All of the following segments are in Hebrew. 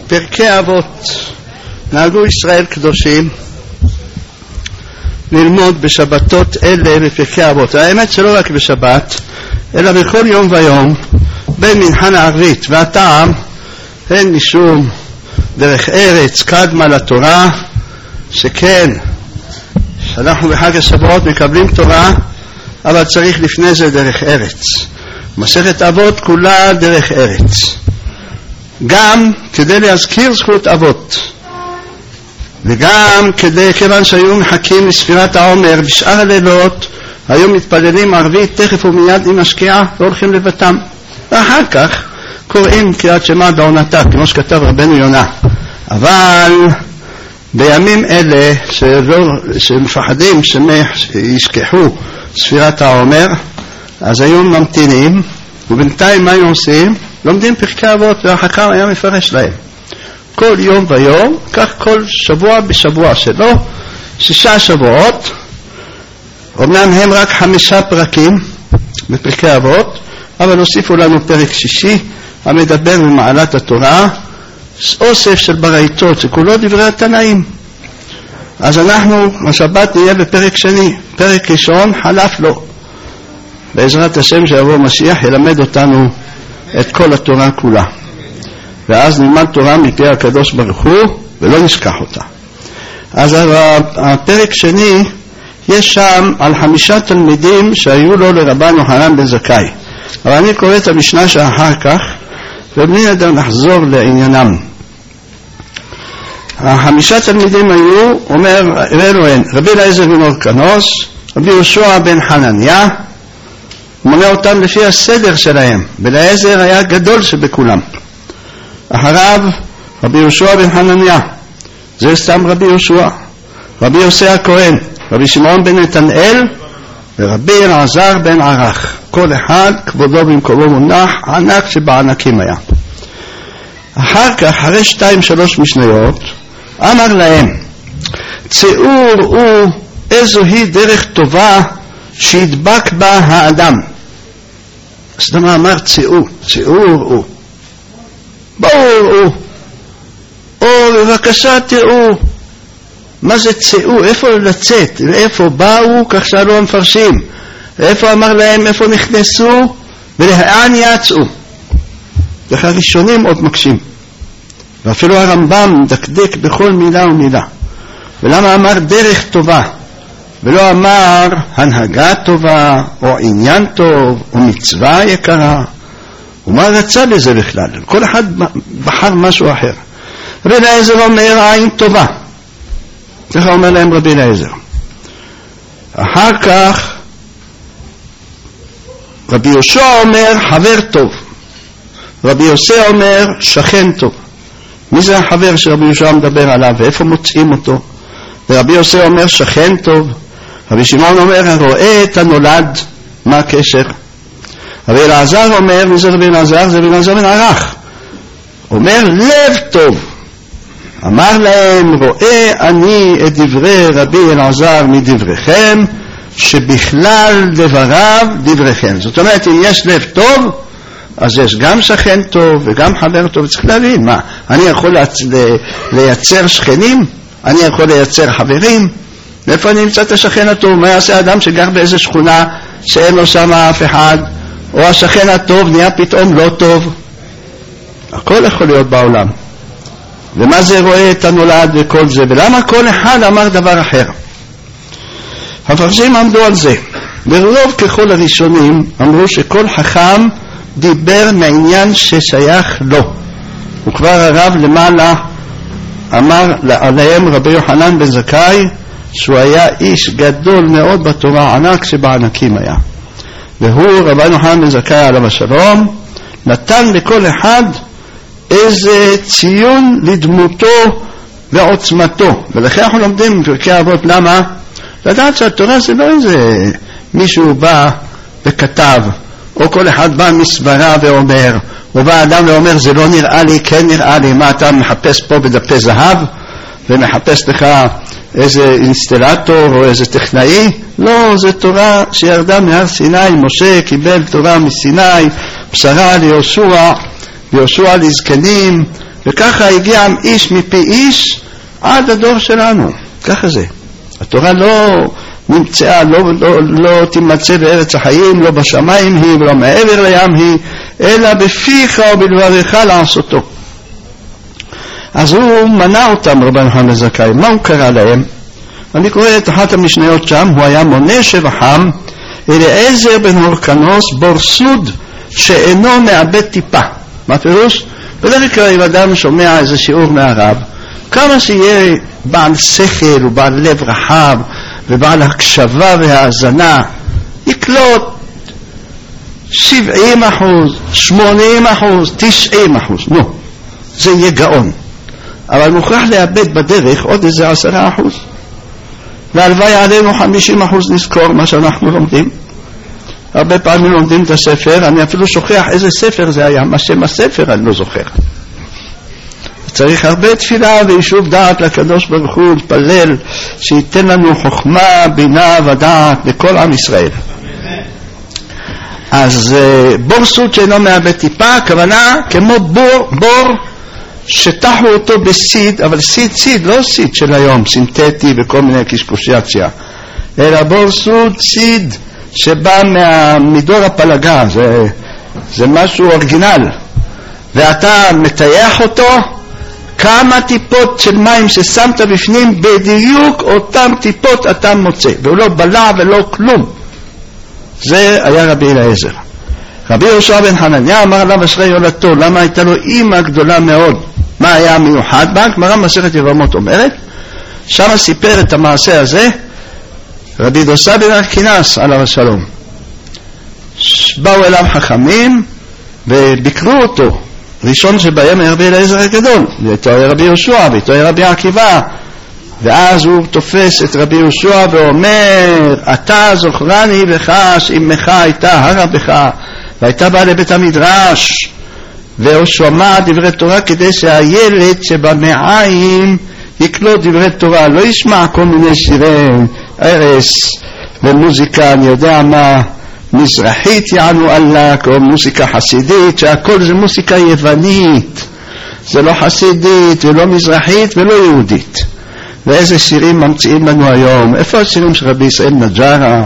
פרקי אבות. נהגו ישראל קדושים ללמוד בשבתות אלה בפרקי אבות. האמת שלא רק בשבת, אלא בכל יום ויום, בין מנחה לערבית. והטעם הן משום דרך ארץ קדמה לתורה, שכן שאנחנו בחג השבועות מקבלים תורה, אבל צריך לפני זה דרך ארץ. מסכת אבות כולה דרך ארץ, גם כדי להזכיר זכות אבות, וגם כיוון שהיו מחכים לספירת העומר בשאר הלילות, היו מתפללים ערבית תכף ומיד עם השקיעה והולכים לבתם, ואחר כך קוראים קריאת שמע בעונתה, כמו שכתב רבנו יונה. אבל בימים אלה שמפחדים שישכחו ספירת העומר, אז היו ממתינים, ובינתיים מה היו עושים? לומדים פרקי אבות, והחכם היה מפרש להם כל יום ויום, כך כל שבוע בשבוע שלו, 6 שבועות. אמנם הם רק 5 פרקים בפרקי אבות, אבל הוסיפו לנו פרק 6 המדבר במעלת התורה, אוסף של ברייתות שכולו דברי התנאים. אז אנחנו השבת נהיה בפרק שני. פרק ראשון חלף לו, בעזרת השם שיבוא משיח ילמד אותנו את כל התורה כולה, ואז נלמד תורה מפי הקדוש ברוך הוא ולא נשכח אותה. אז הפרק שני יש שם על 5 תלמידים שהיו לו לרבן יוחנן בן זכאי, אבל אני קורא את המשנה שאחר כך ובלי נדר נחזור לעניינם. 5 תלמידים היו, אומר אלוהן, רבי אליעזר בן הורקנוס, רבי יהושע בן חנניה, מונה אותם לפי הסדר שלהם. ואליעזר היה גדול שבכולם, אחריו רבי יהושע בן חנניה, זה סתם רבי יהושע, רבי יוסי הכהן, רבי שמעון בן נתנאל, ורבי אלעזר בן ערך. כל אחד כבודו במקומו מונח, ענק שבענקים היה. אחר כך, אחרי 2-3 משניות, אמר להם, ציעור הוא איזוהי דרך טובה שידבק בה האדם. אז למה אמר ציעור? ציעור הוא, בואו בבקשה תראו מה זה ציעור, איפה לצאת, איפה באו, כך שאלו המפרשים, איפה אמר להם, איפה נכנסו ולאן יצאו. וכך הראשונים עוד מקשים, ואפילו הרמב"ם דקדק בכל מילה ומילה. ולמה אמר דרך טובה ולא אמר הנהגה טובה או עניין טוב או מצווה יקרה? ומה רצה לזה בכלל? כל אחד בחר משהו אחר. רבי אליעזר אומר עין טובה, ככה אומר להם רבי אליעזר. אחר כך רבי יהושע אומר חבר טוב, רבי יוסי אומר שכן טוב. מי זה החבר שרבי יהושע מדבר עליו ואיפה מוצאים אותו? ורבי יוסי אומר שכן טוב. רבי שמעון אומר רואה את הנולד, מה הקשר? רבי אלעזר אומר, מי זה רבי אלעזר? זה רבי אלעזר בן ערך, אומר לב טוב. אמר להם רואה אני את דברי רבי אלעזר מדבריכם, שבכלל דבריו דבריכם. זאת אומרת, אם יש לב טוב, אז יש גם שכן טוב וגם חבר טוב. צריך להבין, מה, אני יכול לייצר שכנים? אני יכול לייצר חברים? איפה אני אמצא את השכן הטוב? מה יעשה אדם שגר באיזה שכונה שאין לו שם אף אחד, או השכן הטוב נהיה פתאום לא טוב? הכל יכול להיות בעולם. ומה זה רואה את הנולד וכל זה? ולמה כל אחד אמר דבר אחר? המפרשים עמדו על זה, ברוב ככל הראשונים אמרו שכל חכם דיבר מעניין ששייך לו. וכבר הרב למעלה אמר עליהם רבי יוחנן בן זכאי שהוא היה איש גדול מאוד בתורה, ענק שבענקים היה. והוא רבי יוחנן בן זכאי עליו השלום נתן לכל אחד איזה ציון לדמותו ועוצמתו. ולכן אנחנו לומדים בפרקי אבות. למה? לדעת שהתורה זה לא איזה מישהו בא וכתב, או כל אחד בא מסברה ואומר, או בא אדם ואומר זה לא נראה לי, כן נראה לי. מה אתה מחפש פה בדפי זהב ומחפש לך איזה אינסטלטור או איזה טכנאי? לא, זה תורה שירדה מהר סיני. משה קיבל תורה מסיני, בשרה ליהושע, ויהושע לזקנים, וככה הגיע איש מפי איש עד הדור שלנו. ככה זה. התורה לא נמצאה, לא תימצא בארץ החיים, לא בשמיים היא ולא מעבר לים היא, אלא בפיך ובדבריך לעשותו. אז הוא מנע אותם, רבן יוחנן בן זכאי. מה הוא קרא להם? אני קורא את אחת המשניות שם. הוא היה מונה שבחם אליעזר בן הורקנוס בור סוד שאינו מאבד טיפה. מה פירוש? בדרך כלל אם אדם שומע איזה שיעור מהרב, כמה שיהיה בעל שכל ובעל לב רחב ובעל הקשבה והאזנה, יקלוט 70%, 80%, 90%. נו, זה יהיה גאון. אבל מוכרח לאבד בדרך עוד איזה 10%. והלוואי עלינו 50% נזכור מה שאנחנו לומדים. הרבה פעמים לומדים את הספר, אני אפילו שוכח איזה ספר זה היה, מה שם הספר אני לא זוכר. צריך הרבה תפילה וישוב דעת לקדוש ברוך הוא, להתפלל שייתן לנו חוכמה, בינה ודעת לכל עם ישראל. אז בור סוד שאינו מאבד טיפה, הכוונה כמו בור שטחו אותו בסיד, אבל סיד, לא סיד של היום, סינתטי וכל מיני קשקושיאציה, אלא בור סוד סיד שבא מדור הפלגה, זה משהו אורגינל, ואתה מטייח אותו, כמה טיפות של מים ששמת בפנים, בדיוק אותם טיפות אתה מוצא, והוא לא בלע ולא כלום. זה היה רבי אליעזר. רבי יהושע בן חנניה אמר עליו אשרי יולדתו. למה הייתה לו אימא גדולה מאוד? מה היה המיוחד בה? גמרא מסכת יבמות אומרת, שם סיפר את המעשה הזה רבי דוסה בן ארקינס עליו השלום. באו אליו חכמים וביקרו אותו. ראשון שבהם היה רבי אליעזר הגדול, ואיתו היה רבי יהושע, ואיתו היה רבי עקיבא. ואז הוא תופס את רבי יהושע ואומר, אתה זוכרני בך שאמך הייתה הרה בך, והייתה באה לבית המדרש, והוא שומע דברי תורה כדי שהילד שבמעיים יקלוט דברי תורה, לא ישמע כל מיני שירי ערס ומוזיקה, אני יודע מה, מזרחית יענו עלק, או מוזיקה חסידית, שהכל זה מוזיקה יוונית, זה לא חסידית ולא מזרחית ולא יהודית. ואיזה שירים ממציאים לנו היום? איפה השירים של רבי ישראל נג'רה?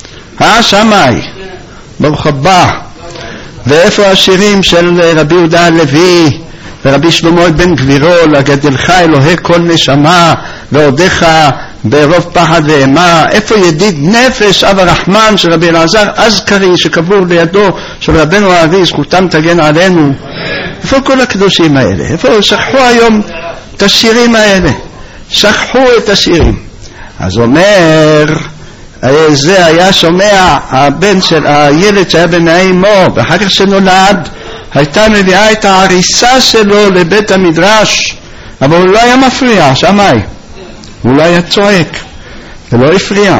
שמאי, ברוך הבא. ואיפה השירים של רבי יהודה הלוי ורבי שלמה בן גבירו, לגדלך אלוהי כל נשמה ועודיך ברוב פחד ואימה? איפה ידיד נפש אב הרחמן של רבי אלעזר אזכרי שקבור לידו של רבנו הארי, זכותם תגן עלינו? איפה כל הקדושים האלה? איפה שכחו היום את השירים האלה? שכחו את השירים. אז אומר, זה היה שומע הבן של הילד שהיה במעי אמו, ואחר כך שנולד הייתה מביאה את העריסה שלו לבית המדרש, אבל הוא לא היה מפריע, שמאי, הוא לא היה צועק ולא הפריע,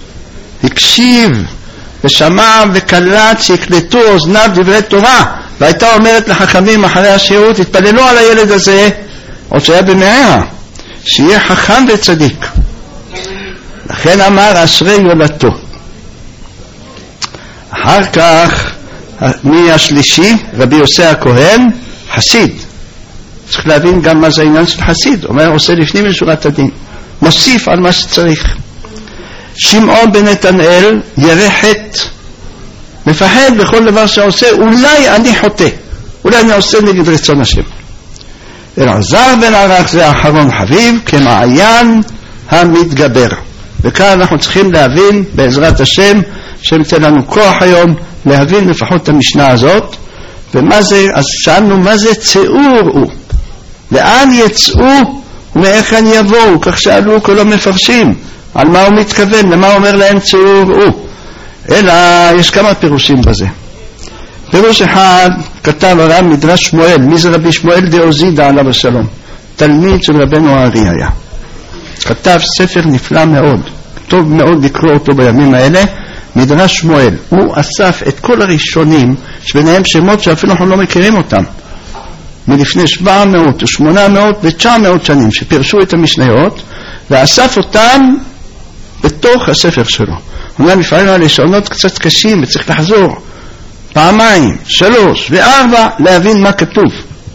הקשיב ושמע וקלט שיקלטו אוזניו דברי תורה. והייתה אומרת לחכמים אחרי השיעור, תתפללו על הילד הזה עוד שהיה במעיה, שיהיה חכם וצדיק. לכן אמר אשרי יולדתו. אחר כך מי השלישי? רבי יוסי הכהן, חסיד. צריך להבין גם מה זה העניין של חסיד. אומר עושה לפנים משורת הדין, מוסיף על מה שצריך. שמעון בן נתנאל ירא חטא, מפחד בכל דבר שעושה, אולי אני חוטא, אולי אני עושה נגד רצון השם. אלעזר בן ערך זה האחרון חביב, כמעיין המתגבר. וכאן אנחנו צריכים להבין בעזרת השם, שניתן לנו כוח היום להבין לפחות את המשנה הזאת. ומה זה, אז שאלנו מה זה ציעור הוא, לאן יצאו ומאיכן יבואו, כך שאלו כל המפרשים על מה הוא מתכוון, למה הוא אומר להם ציעור הוא. אלא יש כמה פירושים בזה. פירוש אחד כתב הרב מדרש שמואל. מי זה רבי שמואל דאוזידא עליו השלום? תלמיד של רבנו הארי היה. כתב ספר נפלא מאוד, טוב מאוד לקרוא אותו בימים האלה, מדרש שמואל. הוא אסף את כל הראשונים שביניהם שמות שאפילו אנחנו לא מכירים אותם, מלפני 700 ו800 ו900 שנים, שפרשו את המשניות, ואסף אותם בתוך הספר שלו. אומנם לפעמים הלשונות קצת קשים וצריך לחזור פעמיים, 3 ו4 להבין מה כתוב.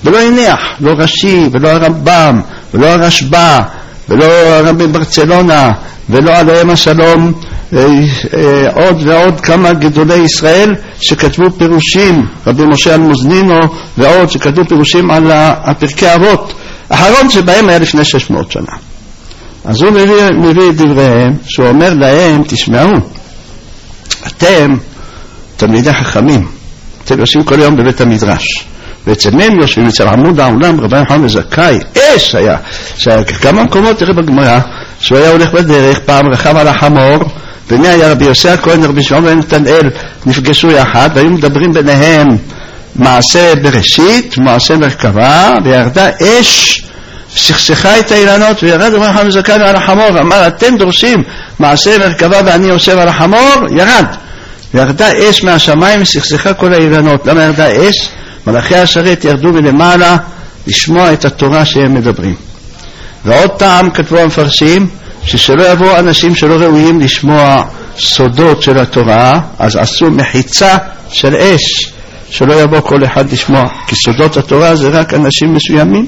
ולא הניח, לא רש"י ולא הרמב"ם ולא הרשב"א ולא הרבי ברצלונה ולא עליהם השלום, עוד ועוד כמה גדולי ישראל שכתבו פירושים, רבי משה אלמוזנינו ועוד שכתבו פירושים על פרקי אבות, האחרון שבהם היה לפני 600 שנה. אז הוא מביא את דבריהם, שהוא אומר להם, תשמעו, אתם תלמידי חכמים, אתם יושבים כל יום בבית המדרש, ואצל מהם יושבים, אצל עמוד העולם רבי יוחנן זכאי, אש היה, כמה מקומות תראה בגמרא, שהוא היה הולך בדרך, פעם רכב על החמור, ומי היה רבי יוסי הכהן, רבי שמעון בן נתנאל, נפגשו יחד, והיו מדברים ביניהם מעשה בראשית, מעשה מרכבה, וירדה אש, שכסכה את האילנות, וירד רבי יוחנן זכאי על החמור, אמר, אתם דורשים מעשה מרכבה ואני יושב על החמור, ירד. וירדה אש מהשמיים ושכסכה כל האילנות. למה ירדה אש? מלאכי השרת ירדו מלמעלה לשמוע את התורה שהם מדברים. ועוד טעם כתבו המפרשים, ששלא יבואו אנשים שלא ראויים לשמוע סודות של התורה, אז עשו מחיצה של אש, שלא יבוא כל אחד לשמוע, כי סודות התורה זה רק אנשים מסוימים.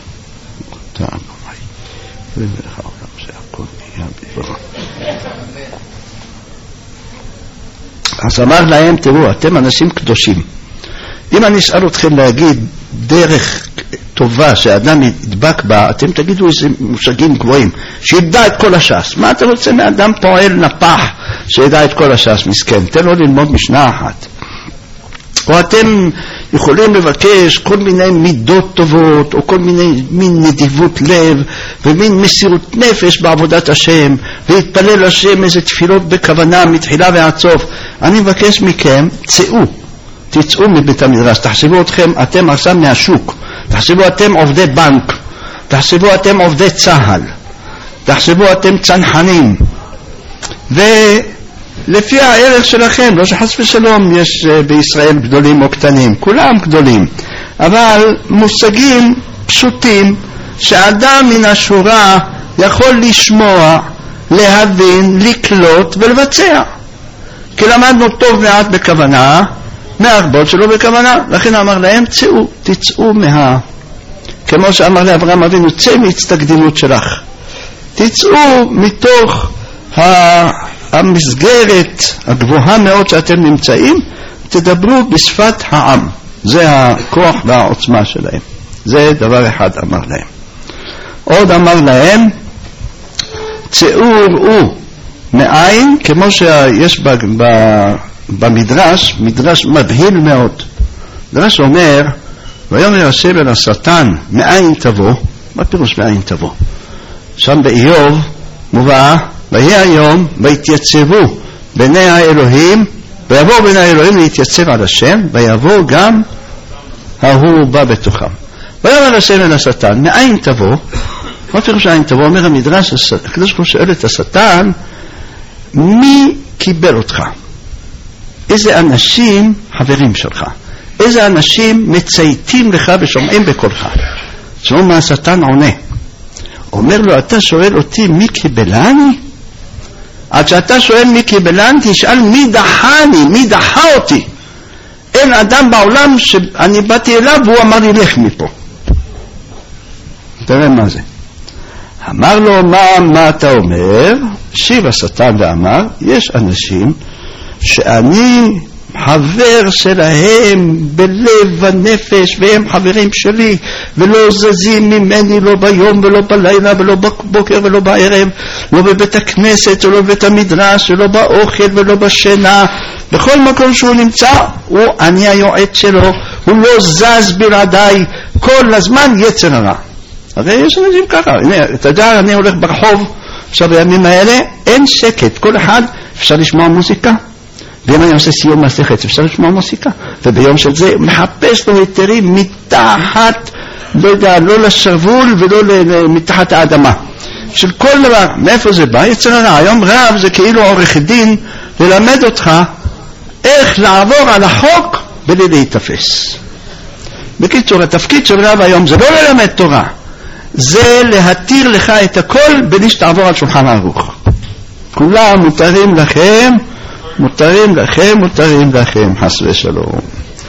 אז אמר להם, תראו, אתם אנשים קדושים, אם אני אשאל אתכם להגיד דרך טובה שאדם ידבק בה, אתם תגידו איזה מושגים גבוהים, שידע את כל הש"ס. מה אתה רוצה מאדם פועל נפח שידע את כל הש"ס? מסכן, תן לו ללמוד משנה אחת. או אתם יכולים לבקש כל מיני מידות טובות, או כל מיני מין נדיבות לב, ומין מסירות נפש בעבודת השם, והתפלל השם איזה תפילות בכוונה מתחילה ועד סוף. אני מבקש מכם, תצאו מבית המדרש, תחשבו אתם עכשיו מהשוק, תחשבו אתם עובדי בנק, תחשבו אתם עובדי צהל, תחשבו אתם צנחנים, ולפי הערך שלכם, לא שחס ושלום יש בישראל גדולים או קטנים, כולם גדולים, אבל מושגים פשוטים שאדם מן השורה יכול לשמוע, להבין, לקלוט ולבצע, כי למדנו טוב מעט בכוונה, מהרבות שלא בכוונה. לכן אמר להם, תצאו כמו שאמר לאברהם אבינו, צא מהצטקדימות שלך, תצאו מתוך המסגרת הגבוהה מאוד שאתם נמצאים, תדברו בשפת העם. זה הכוח והעוצמה שלהם. זה דבר אחד אמר להם. עוד אמר להם, צאו ראו מאין, כמו שיש במדרש, מדרש מבהיל מאוד. מדרש אומר, ויאמר השם אל השטן, מאין תבוא? מה פירוש מאין תבוא? שם באיוב מובא, ויהי היום ויתייצבו בני האלוהים, ויבואו בני האלוהים להתייצב על השם, ויבוא גם ההוא בא בתוכם. ויאמר השם אל השטן, מאין תבוא? מה פירוש מאין תבוא? אומר המדרש, הקדוש ברוך הוא שואל את השטן, מי קיבל אותך? איזה אנשים חברים שלך? איזה אנשים מצייתים לך ושומעים בקולך? תשמעו מה השטן עונה. אומר לו, אתה שואל אותי מי קיבלני? עד שאתה שואל מי קיבלני, תשאל מי דחני, מי דחה אותי. אין אדם בעולם שאני באתי אליו והוא אמר לי לך מפה. תראה מה זה. אמר לו, מה אתה אומר? שיב השטן ואמר, יש אנשים שאני חבר שלהם בלב הנפש, והם חברים שלי ולא זזים ממני, לא ביום ולא בלילה ולא בבוקר ולא בערב, לא בבית הכנסת ולא בבית המדרש ולא באוכל ולא בשינה, בכל מקום שהוא נמצא אני היועץ שלו, הוא לא זז בלעדיי, כל הזמן יצר הרע. הרי יש אנשים ככה. הנה, אתה יודע, אני הולך ברחוב עכשיו בימים האלה, אין שקט, כל אחד אפשר לשמוע מוזיקה, ואם אני עושה סיום מסכת אפשר לשמוע מוזיקה, וביום של זה מחפש לו היתרים מתחת, לא יודע, לא לשרוול ולא מתחת האדמה של כל דבר. מאיפה זה בא? יצר הרע. היום רב זה כאילו עורך דין ללמד אותך איך לעבור על החוק בלי להתאפס. בקיצור, התפקיד של רב היום זה לא ללמד תורה, זה להתיר לך את הכל בלי שתעבור על שולחן ערוך. כולם מותרים לכם, מותרים לכם, מותרים לכם, חס ושלום.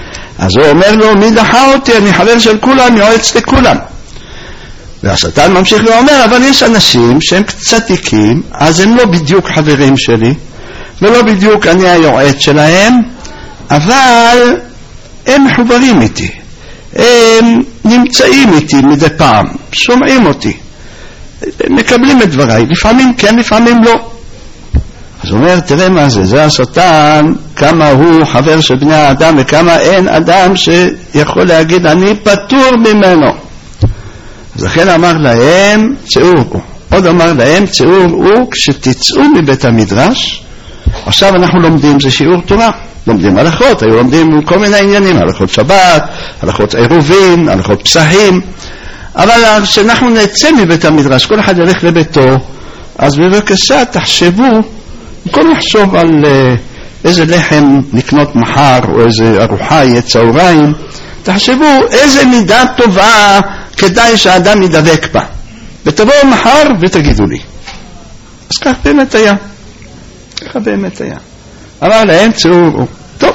אז הוא אומר לו, מי דחה אותי? אני חבר של כולם, יועץ לכולם. והשטן ממשיך ואומר, אבל יש אנשים שהם קצת צדיקים, אז הם לא בדיוק חברים שלי, ולא בדיוק אני היועץ שלהם, אבל הם מחוברים איתי, הם נמצאים איתי מדי פעם, שומעים אותי, מקבלים את דבריי, לפעמים כן, לפעמים לא. אז הוא אומר, תראה מה זה, זה השטן, כמה הוא חבר של בני האדם, וכמה אין אדם שיכול להגיד, אני פטור ממנו. אז לכן אמר להם, צאו, עוד אמר להם, צאו, כשתצאו מבית המדרש, עכשיו אנחנו לומדים, זה שיעור תורה, לומדים הלכות, היו לומדים כל מיני עניינים, הלכות שבת, הלכות עירובין, הלכות פסחים, אבל כשאנחנו נצא מבית המדרש, כל אחד ילך לביתו, אז בבקשה תחשבו, במקום לחשוב על איזה לחם לקנות מחר, או איזה ארוחה יהיה צהריים, תחשבו איזה מידה טובה כדאי שהאדם ידבק בה, ותבואו מחר ותגידו לי. אז כך באמת היה. ככה באמת היה. אמר להם צאו. טוב.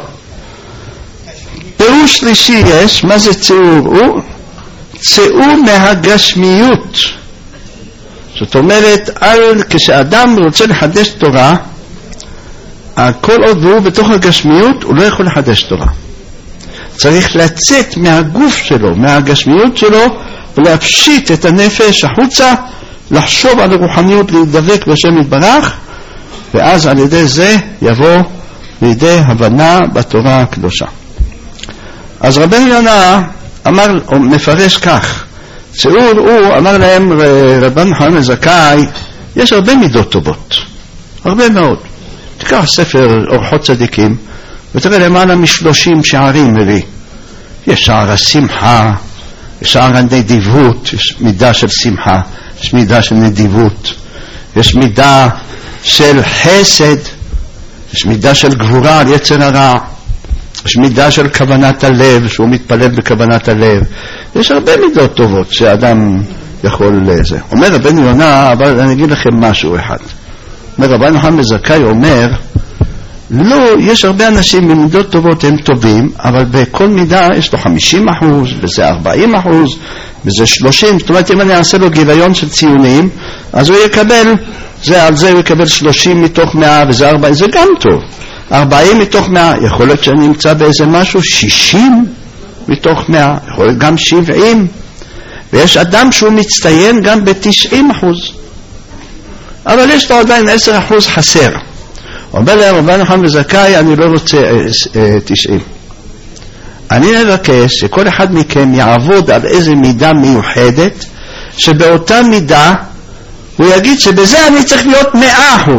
פירוש שלישי יש, מה זה צאו? צאו מהגשמיות. זאת אומרת, כשאדם רוצה לחדש תורה, כל עוד הוא בתוך הגשמיות, הוא לא יכול לחדש תורה. צריך לצאת מהגוף שלו, מהגשמיות שלו, ולהפשיט את הנפש החוצה, לחשוב על הרוחניות, להידבק בשם יתברך, ואז על ידי זה יבוא לידי הבנה בתורה הקדושה. אז רבנו יונה אמר, מפרש כך, הוא אמר להם, רבן חנן זכאי, יש הרבה מידות טובות, הרבה מאוד. תקרא ספר אורחות צדיקים, ותראה למעלה מ30 שערים מביא. יש שער השמחה, יש שער הנדיבות, יש מידה של שמחה, יש מידה של נדיבות, יש מידה של חסד, יש מידה של גבורה על יצר הרע, יש מידה של כוונת הלב, שהוא מתפלל בכוונת הלב. יש הרבה מידות טובות שאדם יכול לזה. אומר רבנו יונה, אבל אני אגיד לכם משהו אחד. אומר רבן חנן זכאי אומר, לא, יש הרבה אנשים במידות טובות הם טובים, אבל בכל מידה יש לו 50%, וזה 40%, וזה 30%. זאת אומרת, אם אני אעשה לו גיליון של ציונים, אז הוא יקבל, על זה הוא יקבל 30 מתוך 100, וזה 40, זה גם טוב. 40 מתוך 100, יכול להיות שאני אמצא באיזה משהו 60 מתוך 100, יכול להיות גם 70, ויש אדם שהוא מצטיין גם ב-90%. אבל יש לו עדיין 10% חסר. אומר להם רבן חנן זכאי, אני לא רוצה 90. אני מבקש שכל אחד מכם יעבוד על איזה מידה מיוחדת, שבאותה מידה הוא יגיד שבזה אני צריך להיות 100%.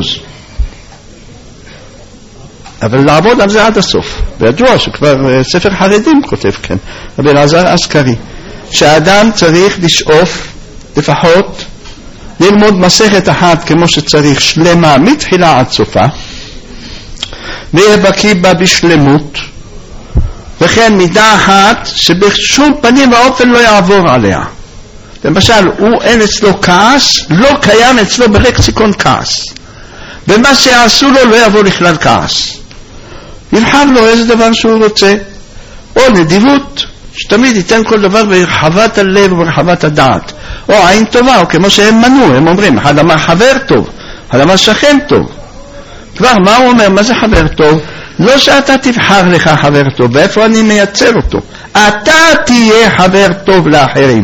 אבל לעבוד על זה עד הסוף. וידוע שכבר ספר חרדים כותב כן, רבי אלעזר אשכרי, שהאדם צריך לשאוף לפחות ללמוד מסכת אחת כמו שצריך, שלמה מתחילה עד סופה, ויהיה בקיא בה בשלמות, וכן מידה אחת שבשום פנים ואופן לא יעבור עליה. למשל, הוא אין אצלו כעס, לא קיים אצלו בלקסיקון כעס, ומה שעשו לו לא יבוא לכלל כעס. יבחר לו איזה דבר שהוא רוצה, או נדיבות, שתמיד ייתן כל דבר ברחבת הלב וברחבת הדעת, או עין טובה, או כמו שהם מנו, הם אומרים, אחד אמר חבר טוב, אחד אמר שכן טוב. כבר מה הוא אומר? מה זה חבר טוב? לא שאתה תבחר לך חבר טוב, ואיפה אני מייצר אותו? אתה תהיה חבר טוב לאחרים.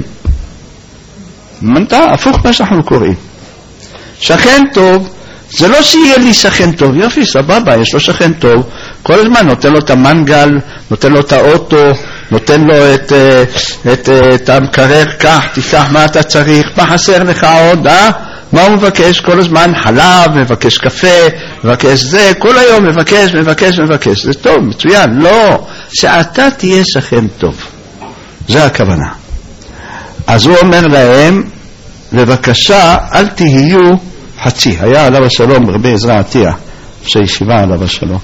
מנתה, הפוך מה שאנחנו קוראים. שכן טוב, זה לא שיהיה לי שכן טוב, יופי, סבבה, יש לו שכן טוב, כל הזמן נותן לו את המנגל, נותן לו את האוטו, נותן לו את המקרר, כך, תפתח מה אתה צריך, מה חסר לך עוד, מה הוא מבקש? כל הזמן חלב, מבקש קפה, מבקש זה, כל היום מבקש, זה טוב, מצוין, לא, שאתה תהיה שכן טוב, זה הכוונה. אז הוא אומר להם, בבקשה, אל תהיו חצי. היה עליו השלום רבי עזרא עטיה, שישיבה עליו השלום,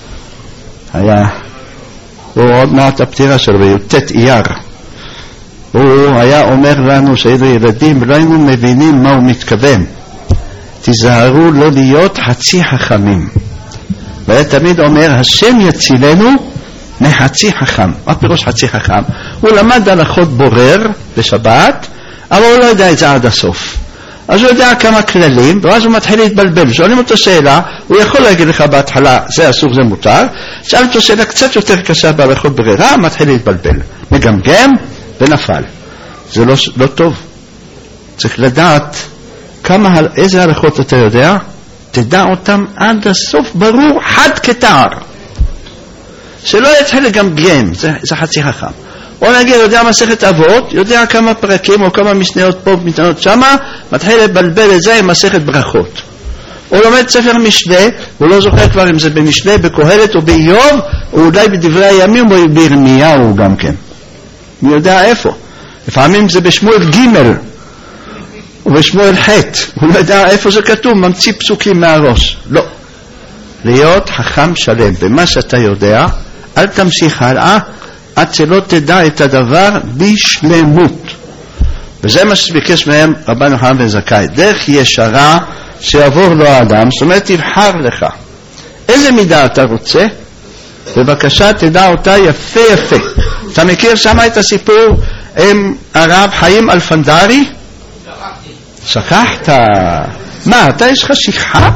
הוא עוד מעט הפטירה שלו בי"ט אייר, הוא היה אומר לנו שהיינו ילדים ולא היינו מבינים מה הוא מתכוון, תיזהרו לא להיות חצי חכמים. והיה תמיד אומר, השם יצילנו מחצי חכם. מה פירוש חצי חכם? הוא למד הלכות בורר בשבת, אבל הוא לא יודע את זה עד הסוף. אז הוא יודע כמה כללים, ואז הוא מתחיל להתבלבל. שואלים אותו שאלה, הוא יכול להגיד לך בהתחלה, זה אסור, זה מותר. שאל אותו שאלה קצת יותר קשה בהלכות ברירה, מתחיל להתבלבל. מגמגם ונפל. זה לא טוב. צריך לדעת איזה הלכות אתה יודע, תדע אותם עד הסוף ברור, חד כתער. שלא יתחיל לגמגם, זה חצי חכם. או נגיד, יודע מסכת אבות, יודע כמה פרקים או כמה משניות פה ומתנות שמה, מתחיל לבלבל את זה עם מסכת ברכות. הוא לומד ספר משנה, הוא לא זוכר כבר אם זה במשנה, בקהלת או באיוב, או אולי בדברי הימים או בירמיהו גם כן. מי יודע איפה? לפעמים זה בשמואל ג' ובשמואל ח', הוא לא יודע איפה זה כתוב, ממציא פסוקים מהראש. לא. להיות חכם שלם במה שאתה יודע, אל תמשיך הלאה, עד שלא תדע את הדבר בשלמות. וזה מה שביקש מהם רבן יוחנן בן זכאי, דרך ישרה שיעבור לו האדם, זאת אומרת תבחר לך איזה מידה אתה רוצה, בבקשה תדע אותה יפה יפה. אתה מכיר שמה את הסיפור עם הרב חיים אלפנדרי? שכחת. מה, אתה יש לך שכחה?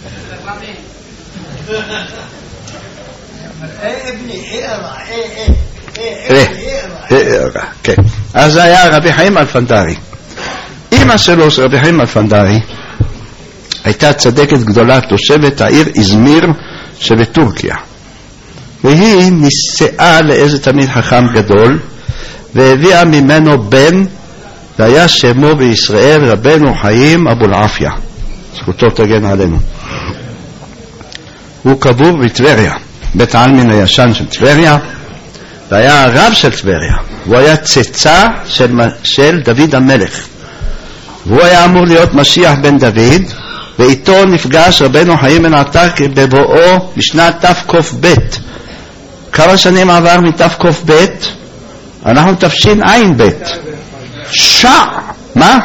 כן. אז היה רבי חיים אלפנדרי. אמא שלו של רבי חיים אלפנדרי הייתה צדקת גדולה, תושבת העיר איזמיר שבטורקיה, והיא נישאה לאיזה תלמיד חכם גדול והביאה ממנו בן, והיה שמו בישראל רבנו חיים אבולעפיה, זכותו תגן עלינו. הוא קבור בטבריה, בית העלמין הישן של טבריה, והיה הרב של טבריה. הוא היה צאצא של דוד המלך, והוא היה אמור להיות משיח בן דוד, ואיתו נפגש רבנו חיים בן עטר בבואו בשנת תק"ב. כמה שנים עבר מתק"ב? אנחנו תשע"ב. מה?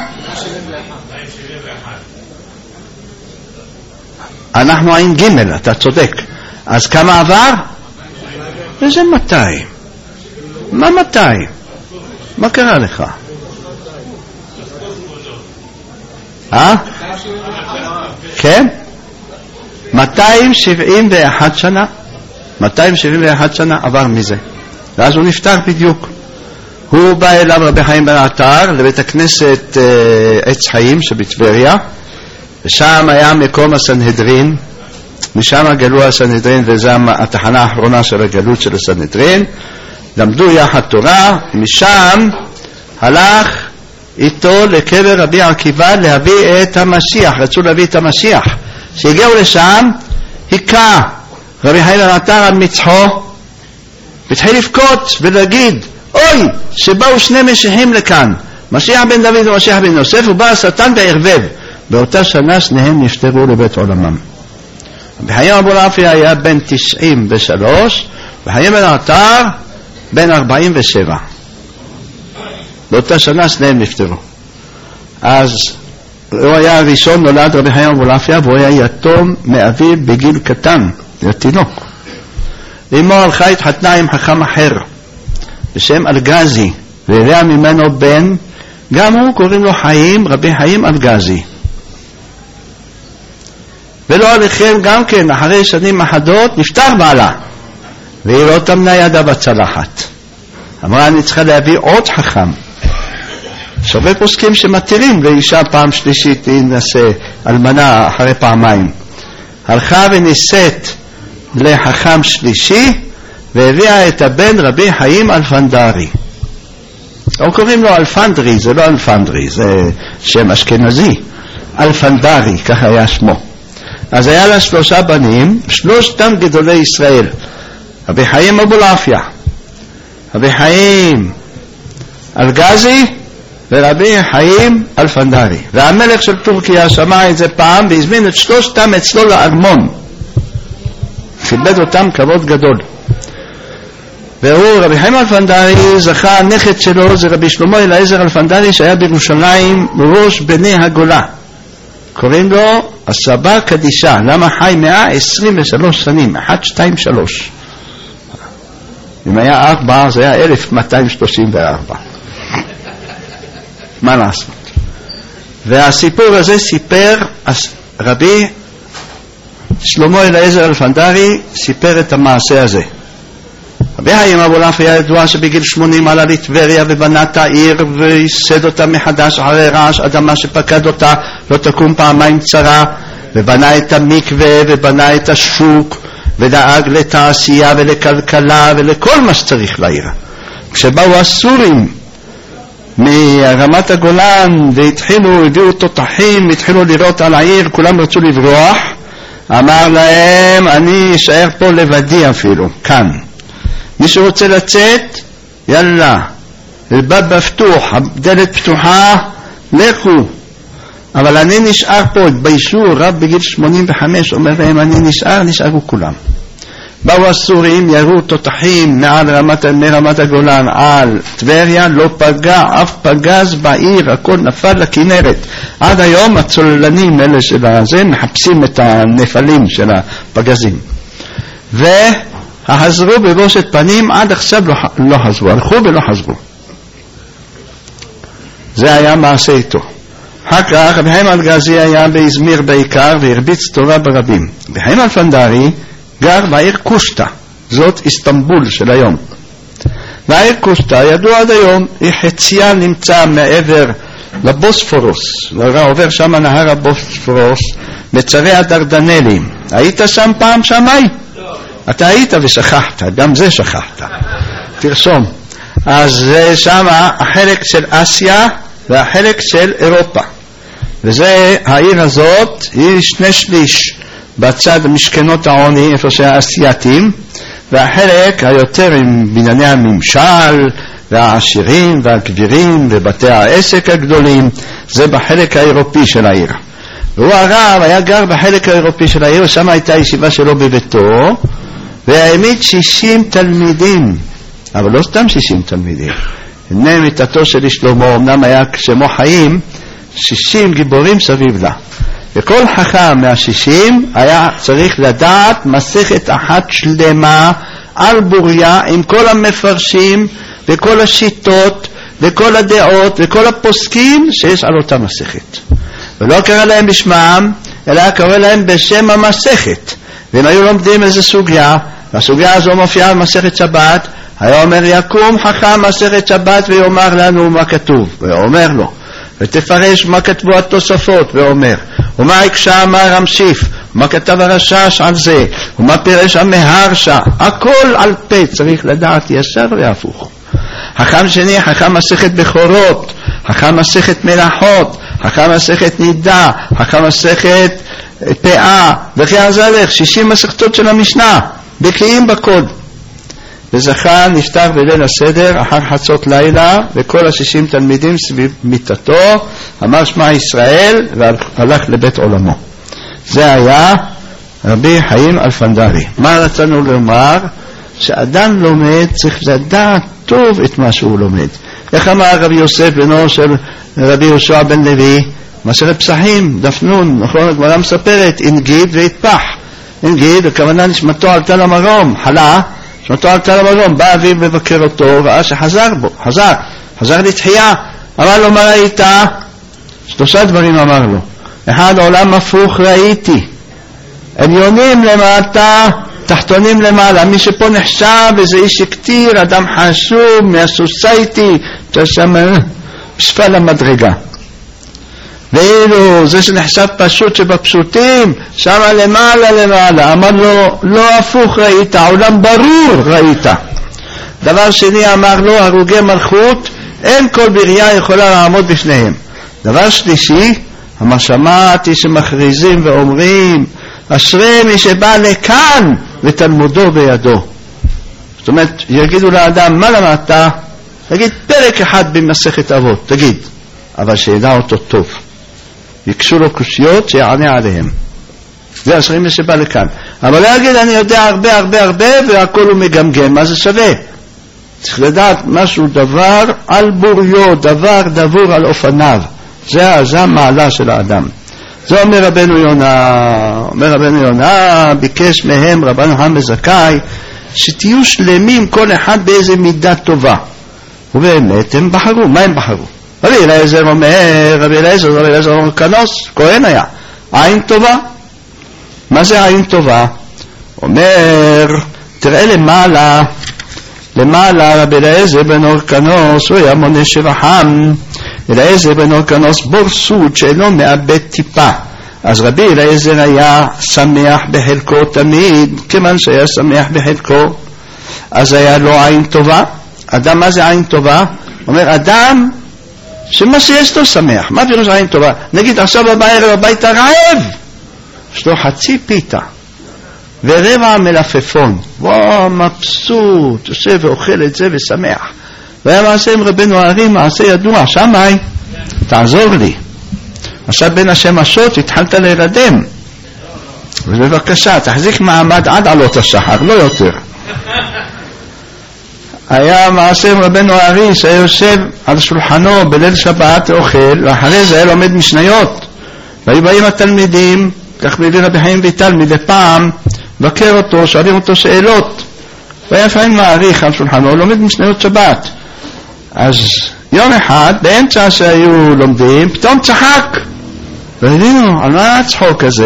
אנחנו עין ג', אתה צודק. אז כמה עבר? וזה 200. מה 200? מה קרה לך? כן? 271 שנה. 271 שנה עבר מזה. ואז הוא נפטר בדיוק. הוא בא אליו רבי חיים בן עטר לבית הכנסת עץ חיים שבטבריה, ושם היה מקום הסנהדרין, משם גלו הסנהדרין, וזו התחנה האחרונה של הגלות של הסנהדרין. למדו יחד תורה, משם הלך איתו לקבר רבי עקיבא להביא את המשיח. רצו להביא את המשיח. שהגיעו לשם, היכה רבי חיים בן עטר על מצחו, והתחיל לבכות ולהגיד, אוי, שבאו שני משיחים לכאן, משיח בן דוד ומשיח בן יוסף, ובא השטן וערבב. באותה שנה שניהם נפטרו לבית עולמם. רבי חיים אבולעפיה היה בן 93, וחיים בן עטר בן 47. באותה שנה שניהם נפטרו. אז הוא היה הראשון, נולד רבי חיים אבולעפיה, והוא היה יתום מאביו בגיל קטן, היה תינוק. אמו הלכה התחתנה עם חכם אחר בשם אלגזי, והביאה ממנו בן, גם הוא קוראים לו חיים, רבי חיים אלגזי. ולא עליכם גם כן, אחרי שנים אחדות נפטר בעלה, והיא לא תמנה ידה בצלחת. אמרה, אני צריכה להביא עוד חכם. יש הרבה פוסקים שמתירים לאישה פעם שלישית להינשא, אלמנה אחרי פעמיים. הלכה ונישאת לחכם שלישי, והביאה את הבן רבי חיים אלפנדרי. או קוראים לו אלפנדרי, זה לא אלפנדרי, זה שם אשכנזי. אלפנדרי, ככה היה שמו. אז היה לה 3 בנים, 3 גדולי ישראל. רבי חיים אבולעפיה, רבי חיים אלגזי ורבי חיים אלפנדרי. והמלך של טורקיה שמע את זה פעם והזמין את 3 אצלו לארמון. כיבד אותם כבוד גדול. והוא, רבי חיים אלפנדרי, זכה, הנכד שלו זה רבי שלמה אליעזר אלפנדרי, שהיה בירושלים ראש בני הגולה. קוראים לו הסבא קדישה. למה חי 123 שנים? 1, 2, 3. אם היה 4 זה היה 1234. מה לעשות? והסיפור הזה סיפר רבי שלמה אליעזר אלפנדרי, סיפר את המעשה הזה. רבי חיים אבולעפיה היה ידוע שבגיל 80 עלה לטבריה ובנה את העיר וייסד אותה מחדש אחרי רעש אדמה שפקד אותה, לא תקום פעמיים צרה, ובנה את המקווה ובנה את השוק ודאג לתעשייה ולכלכלה ולכל מה שצריך לעיר. כשבאו הסורים מרמת הגולן והתחילו, הביאו תותחים, התחילו לירות על העיר, כולם רצו לברוח, אמר להם, אני אשאר פה לבדי אפילו, כאן. מי שרוצה לצאת, יאללה, אלבאב מפתוח, הדלת פתוחה, לכו. אבל אני נשאר פה, התביישו, רב בגיל 85 אומר להם, אני נשארו כולם. באו הסורים, ירו תותחים מרמת הגולן על טבריה, לא פגע אף פגז בעיר, הכל נפל לכנרת. עד היום הצוללנים אלה של הזה מחפשים את הנפלים של הפגזים. והחזרו בבושת פנים, עד עכשיו לא חזרו, הלכו ולא חזרו. זה היה מעשה איתו. אחר כך רבי חיים אלגזי היה באזמיר בעיקר והרביץ תורה ברבים. רבי חיים אלפנדרי גר בעיר קושטא, זאת איסטנבול של היום. והעיר קושטא ידוע עד היום, היא חציה נמצא מעבר לבוספורוס, עובר שם נהר הבוספורוס, בצרי הדרדנלים. היית שם פעם שמאי? לא. אתה היית ושכחת, גם זה שכחת. תרשום. אז שם החלק של אסיה והחלק של אירופה. וזה, העיר הזאת היא 2/3 בצד משכנות העוני, איפה שהאסייתים, והחלק היותר עם בנייני הממשל והעשירים והגבירים ובתי העסק הגדולים, זה בחלק האירופי של העיר. והוא הרב היה גר בחלק האירופי של העיר, ושם הייתה ישיבה שלו בביתו, והעמיד 60 תלמידים, אבל לא סתם 60 תלמידים. הנה מיטתו של שלמה, אמנם היה שמו חיים, 60 גיבורים סביב לה. וכל חכם מה-60 היה צריך לדעת מסכת אחת שלמה על בוריה עם כל המפרשים וכל השיטות וכל הדעות וכל הפוסקים שיש על אותה מסכת. ולא קרא להם בשמם, אלא קרא להם בשם המסכת. והם היו לומדים איזו סוגיה, והסוגיה הזו מופיעה במסכת שבת, היה אומר יקום חכם מסכת שבת ויאמר לנו מה כתוב, ואומר לו, ותפרש מה כתבו התוספות, ואומר, ומה הקשה אמר המשיף, ומה כתב הרשש על זה, ומה פירש המהרשה, הכל על פה צריך לדעת ישר והפוך. חכם שני, חכם מסכת בכורות, חכם מסכת מלאכות, חכם מסכת נידה, חכם מסכת פאה, וכי עזלך, 60 מסכתות של המשנה, בקיאים בקוד. וזכה נפטר בליל הסדר אחר חצות לילה, וכל 60 תלמידים סביב מיטתו, אמר שמע ישראל והלך לבית עולמו. זה היה רבי חיים אלפנדרי. מה רצינו לומר? שאדם לומד צריך לדעת טוב את מה שהוא לומד. איך אמר רבי יוסף בנו של רבי יהושע בן לוי? מסכת פסחים, דף נון, נכון? הגמרא מספרת, אינגיד והתפח. אינגיד, הכוונה נשמתו עלתה למרום, חלה, נשמתו עלתה למרום, בא אביו מבקר אותו, ראה שחזר בו, חזר לתחייה. אמר לו, מה ראית? 3 דברים אמר לו. אחד, עולם הפוך ראיתי, עליונים למטה, תחתונים למעלה. מי שפה נחשב איזה איש כתיר, אדם חשוב מהסוסייטי, שם בשפל המדרגה. ואילו זה שנחשב פשוט שבפשוטים, שם למעלה. אמר לו, לא הפוך ראית, העולם ברור ראית. דבר שני אמר לו, הרוגי מלכות, אין כל בריאה יכולה לעמוד בפניהם. דבר שלישי, אמר שמעתי שמכריזים ואומרים, אשרי מי שבא לכאן ותלמודו בידו. זאת אומרת, יגידו לאדם, מה למדת? תגיד פרק אחד במסכת אבות, תגיד, אבל שידע אותו טוב. יקשו לו קושיות שיענה עליהם. זה אשרי מי שבא לכאן. אבל לא יגיד, אני יודע הרבה והכל הוא מגמגם. מה זה שווה? צריך לדעת משהו, דבר על בוריו, דבר דבור על אופניו. זה המעלה של האדם. זה אומר רבנו יונה. ביקש מהם רבנו חם זכאי שתהיו שלמים כל אחד באיזה מידה טובה. ובאמת הם בחרו. מה הם בחרו? רבי אליעזר אומר כנוס, כהן היה, עין טובה. מה זה עין טובה? אומר, תראה למעלה רבי אליעזר בן אורקנוס, הוא היה מונה שבחם. אליעזר בן אורקנוס בור סוד שאינו מאבד טיפה. אז רבי אליעזר היה שמח בחלקו תמיד, כיוון שהיה שמח בחלקו, אז היה לו עין טובה. אדם, מה זה עין טובה? אומר, אדם שמה שיש לו שמח. מה פירוש עין טובה? נגיד עכשיו בערב הביתה רעב, יש לו חצי פיתה ורבע מלפפון, וואו, מבסוט, יושב ואוכל את זה ושמח. והיה מעשה עם רבנו הארי, מעשה ידוע, שמאי, תעזור לי. עכשיו בין השמשות התחלת להירדם, ובבקשה תחזיק מעמד עד עלות השחר, לא יותר. היה מעשה עם רבנו הארי שהיה יושב על שולחנו בליל שבת אוכל, ואחרי זה היה לומד משניות, והיו באים התלמידים, כך מביא רבי חיים ויטל מדי פעם, בקר אותו, שואלים אותו שאלות, והיה לפעמים מעריך על שולחנו, לומד משניות שבת. אז יום אחד באמצע שהיו לומדים פתאום צחק, והבינו על מה הצחוק הזה.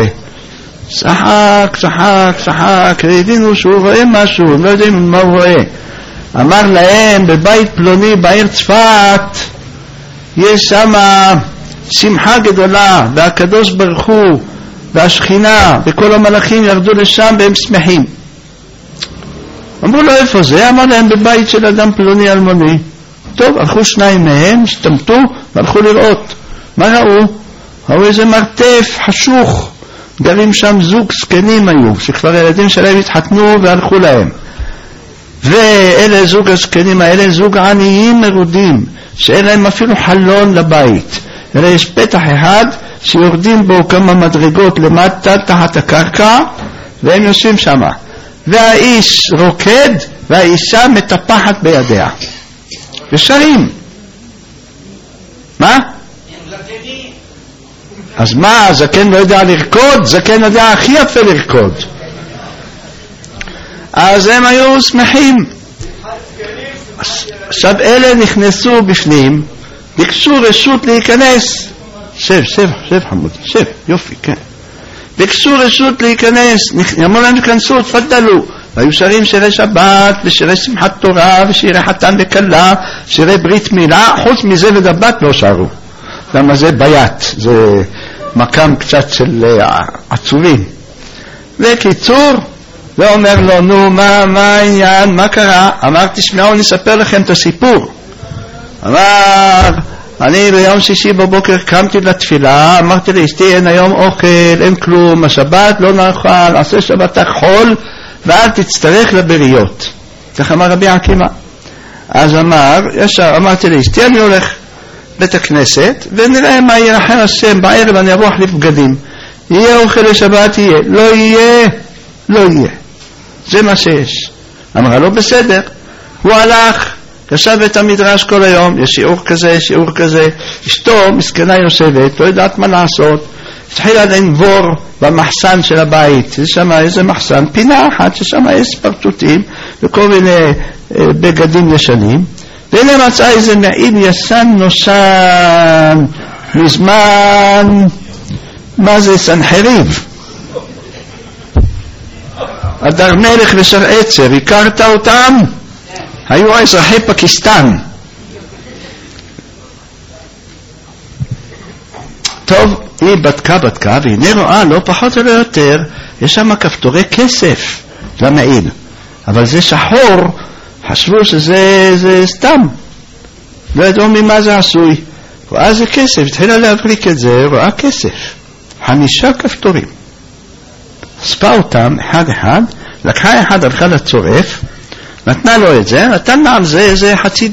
צחק, והבינו שהוא רואה משהו, לא יודעים מה הוא רואה. אמר להם, בבית פלוני בעיר צפת יש שם שמחה גדולה, והקדוש ברוך הוא והשכינה וכל המלאכים ירדו לשם והם שמחים. אמרו לו, איפה זה? אמר להם, בבית של אדם פלוני אלמוני. טוב, הלכו שניים מהם, השתמטו והלכו לראות. מה ראו? ראו איזה מרתף חשוך, גרים שם זוג זקנים היו, שכבר ילדים שלהם התחתנו והלכו להם. ואלה זוג הזקנים האלה, זוג עניים מרודים, שאין להם אפילו חלון לבית. אלא יש פתח אחד שיורדים בו כמה מדרגות למטה תחת הקרקע, והם יושבים שם. והאיש רוקד והאישה מטפחת בידיה. ושרים. מה? אז מה, זקן לא יודע לרקוד? זקן יודע הכי יפה לרקוד. אז הם היו שמחים. עכשיו אלה נכנסו בפנים, ביקשו רשות להיכנס. שב חמוד, שב, יופי, כן. ביקשו רשות להיכנס, אמרו להם תכנסו, תפדלו. והיו שרים שירי שבת ושירי שמחת תורה ושירי חתן וכלה, שירי ברית מילה. חוץ מזה ודבת לא שרו, למה זה ביית, זה מקם קצת של עצובים. וקיצור, ואומר לו, נו, מה העניין, מה קרה? אמר, תשמעו, נספר לכם את הסיפור. אמר, אני ביום שישי בבוקר קמתי לתפילה, אמרתי לאשתי, אין היום אוכל, אין כלום, השבת לא נאכל, עשה שבת חול, ואל תצטרך לבריות. כך אמר רבי עקיבא. אז אמרתי לאשתי, אני הולך בית הכנסת, ונראה מה ירחם השם, בערב אני אבוא להחליף בגדים. יהיה אוכל לשבת, יהיה. לא יהיה. זה מה שיש. אמרה לו, בסדר. הוא הלך, ישב בית המדרש כל היום, יש שיעור כזה. אשתו מסכנה יושבת, לא יודעת מה לעשות. התחילה לנבור במחסן של הבית. יש שם איזה מחסן, פינה אחת, ששם יש פרצותים וכל מיני בגדים ישנים. והנה מצאה איזה מעיל ישן נושן מזמן. מה זה? סנחריב. אדר מלך ושר עצר, הכרת אותם? היו אזרחי פקיסטן. טוב, היא בדקה והנה רואה, לא פחות ולא יותר, יש שם כפתורי כסף למעיל, אבל זה שחור. חשבו שזה סתם, לא ידעו ממה זה עשוי. רואה זה כסף, התחילה להבריק את זה, רואה כסף, 5 כפתורים. ספה אותם אחד, לקחה אחד, הלכה לצורף, נתנה לו את זה, נתן לה על זה איזה חצי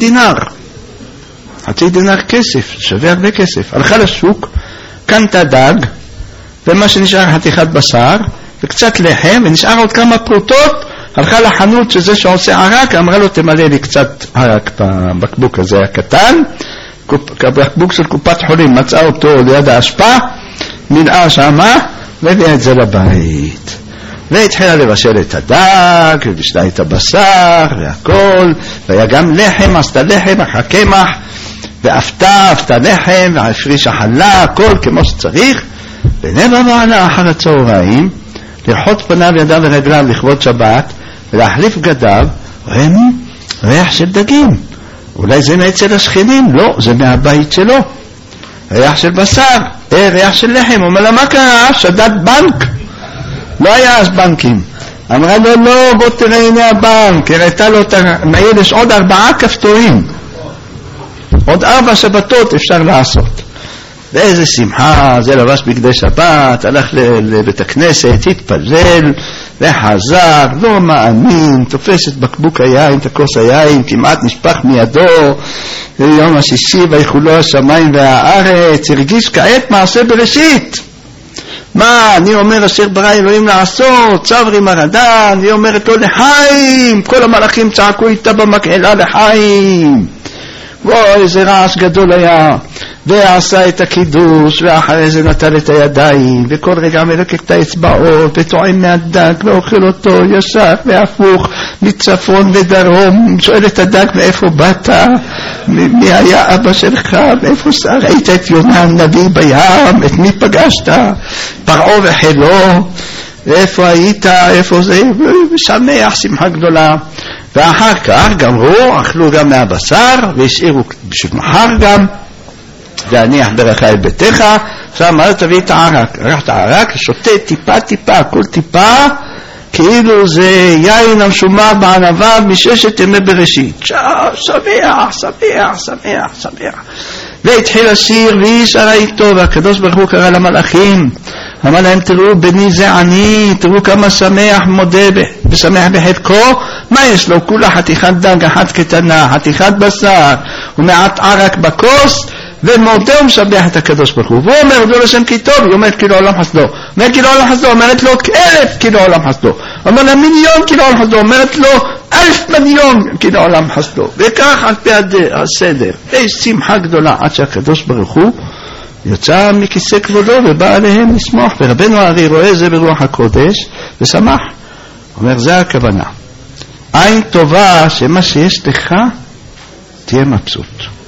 דינר כסף, שווה הרבה כסף. הלכה לשוק, קנתה דג, ומה שנשאר חתיכת בשר, וקצת לחם, ונשאר עוד כמה פרוטות. הלכה לחנות שזה שעושה ערק, אמרה לו, תמלא לי קצת ערק בבקבוק הזה הקטן, בקבוק של קופת חולים, מצאה אותו ליד ההשפעה, מילאה שמה, והביאה את זה לבית. והתחילה לבשל את הדג, ובישלה את הבשר, והכל, והיה גם לחם, עשתה לחם, אחר קמח, ואפתה לחם, והפרישה חלה, הכל כמו שצריך, ונבע בעלה אחר הצהריים, לרחוץ פניו ידיו ורגליו לכבוד שבת, ולהחליף בגדיו, והם ריח של דגים. אולי זה מאצל השכנים? לא, זה מהבית שלו. ריח של בשר, ריח של לחם. הוא אומר לה, מה קרה? שדת בנק. לא היה אז בנקים. אמרה לו, לא, בוא תראה, הנה הבנק. הראתה לו, נעיל, יש עוד 4 כפתורים. עוד 4 שבתות אפשר לעשות. ואיזה שמחה, זה לבש בגדי שבת, הלך לבית הכנסת, התפלל, וחזר, לא מאמין, תופס את בקבוק היין, את הכוס היין, כמעט נשפך מידו, יום השישי ויחולו השמיים והארץ, הרגיש כעת מעשה בראשית. מה, אני אומר אשר ברא אלוהים לעשות, צברי מרדן, היא אומרת לו לחיים, כל המלאכים צעקו איתה במקהלה לחיים. וואו, איזה רעש גדול היה. ועשה את הקידוש, ואחרי זה נטל את הידיים, וכל רגע מלקק את האצבעות, וטועם מהדג, ואוכל אותו ישר והפוך, מצפון ודרום. שואל את הדג, מאיפה באת? מי היה אבא שלך? מאיפה ראית את יונה הנביא בים? את מי פגשת? פרעה וחילו? איפה היית? איפה זה? ושמח, שמחה גדולה. ואחר כך גמרו, אכלו גם מהבשר, והשאירו בשביל מחר גם, להניח ברכה את ביתך. עכשיו אמר תביא את הערק, לקח את הערק, שותה טיפה טיפה, כל טיפה כאילו זה יין המשומר בענביו מששת ימי בראשית. שמח, שמח, שמח, שמח. והתחיל השיר והיא שרה איתו, והקדוש ברוך הוא קרא למלאכים, אמר להם תראו בני זה עני, תראו כמה שמח מודה ושמח בחלקו. מה יש לו? כולה חתיכת דג אחת קטנה, חתיכת בשר ומעט ערק בכוס, ומודה ומשבח את הקדוש ברוך הוא. והוא אומר דו לשם כי טוב, היא אומרת כי לעולם חסדו. אומר כי לעולם חסדו, אומרת לו 1,000 כי לעולם חסדו. אומר לה 1,000,000 כי לעולם חסדו, אומרת לו 1,000,000,000 כי לעולם חסדו. וכך על פי הסדר. יש שמחה גדולה עד שהקדוש ברוך הוא יצא מכיסא כבודו ובא עליהם לשמוח. ורבנו הארי רואה זה ברוח הקודש ושמח. אומר זה הכוונה. עין טובה שמה שיש לך תהיה מבסוט.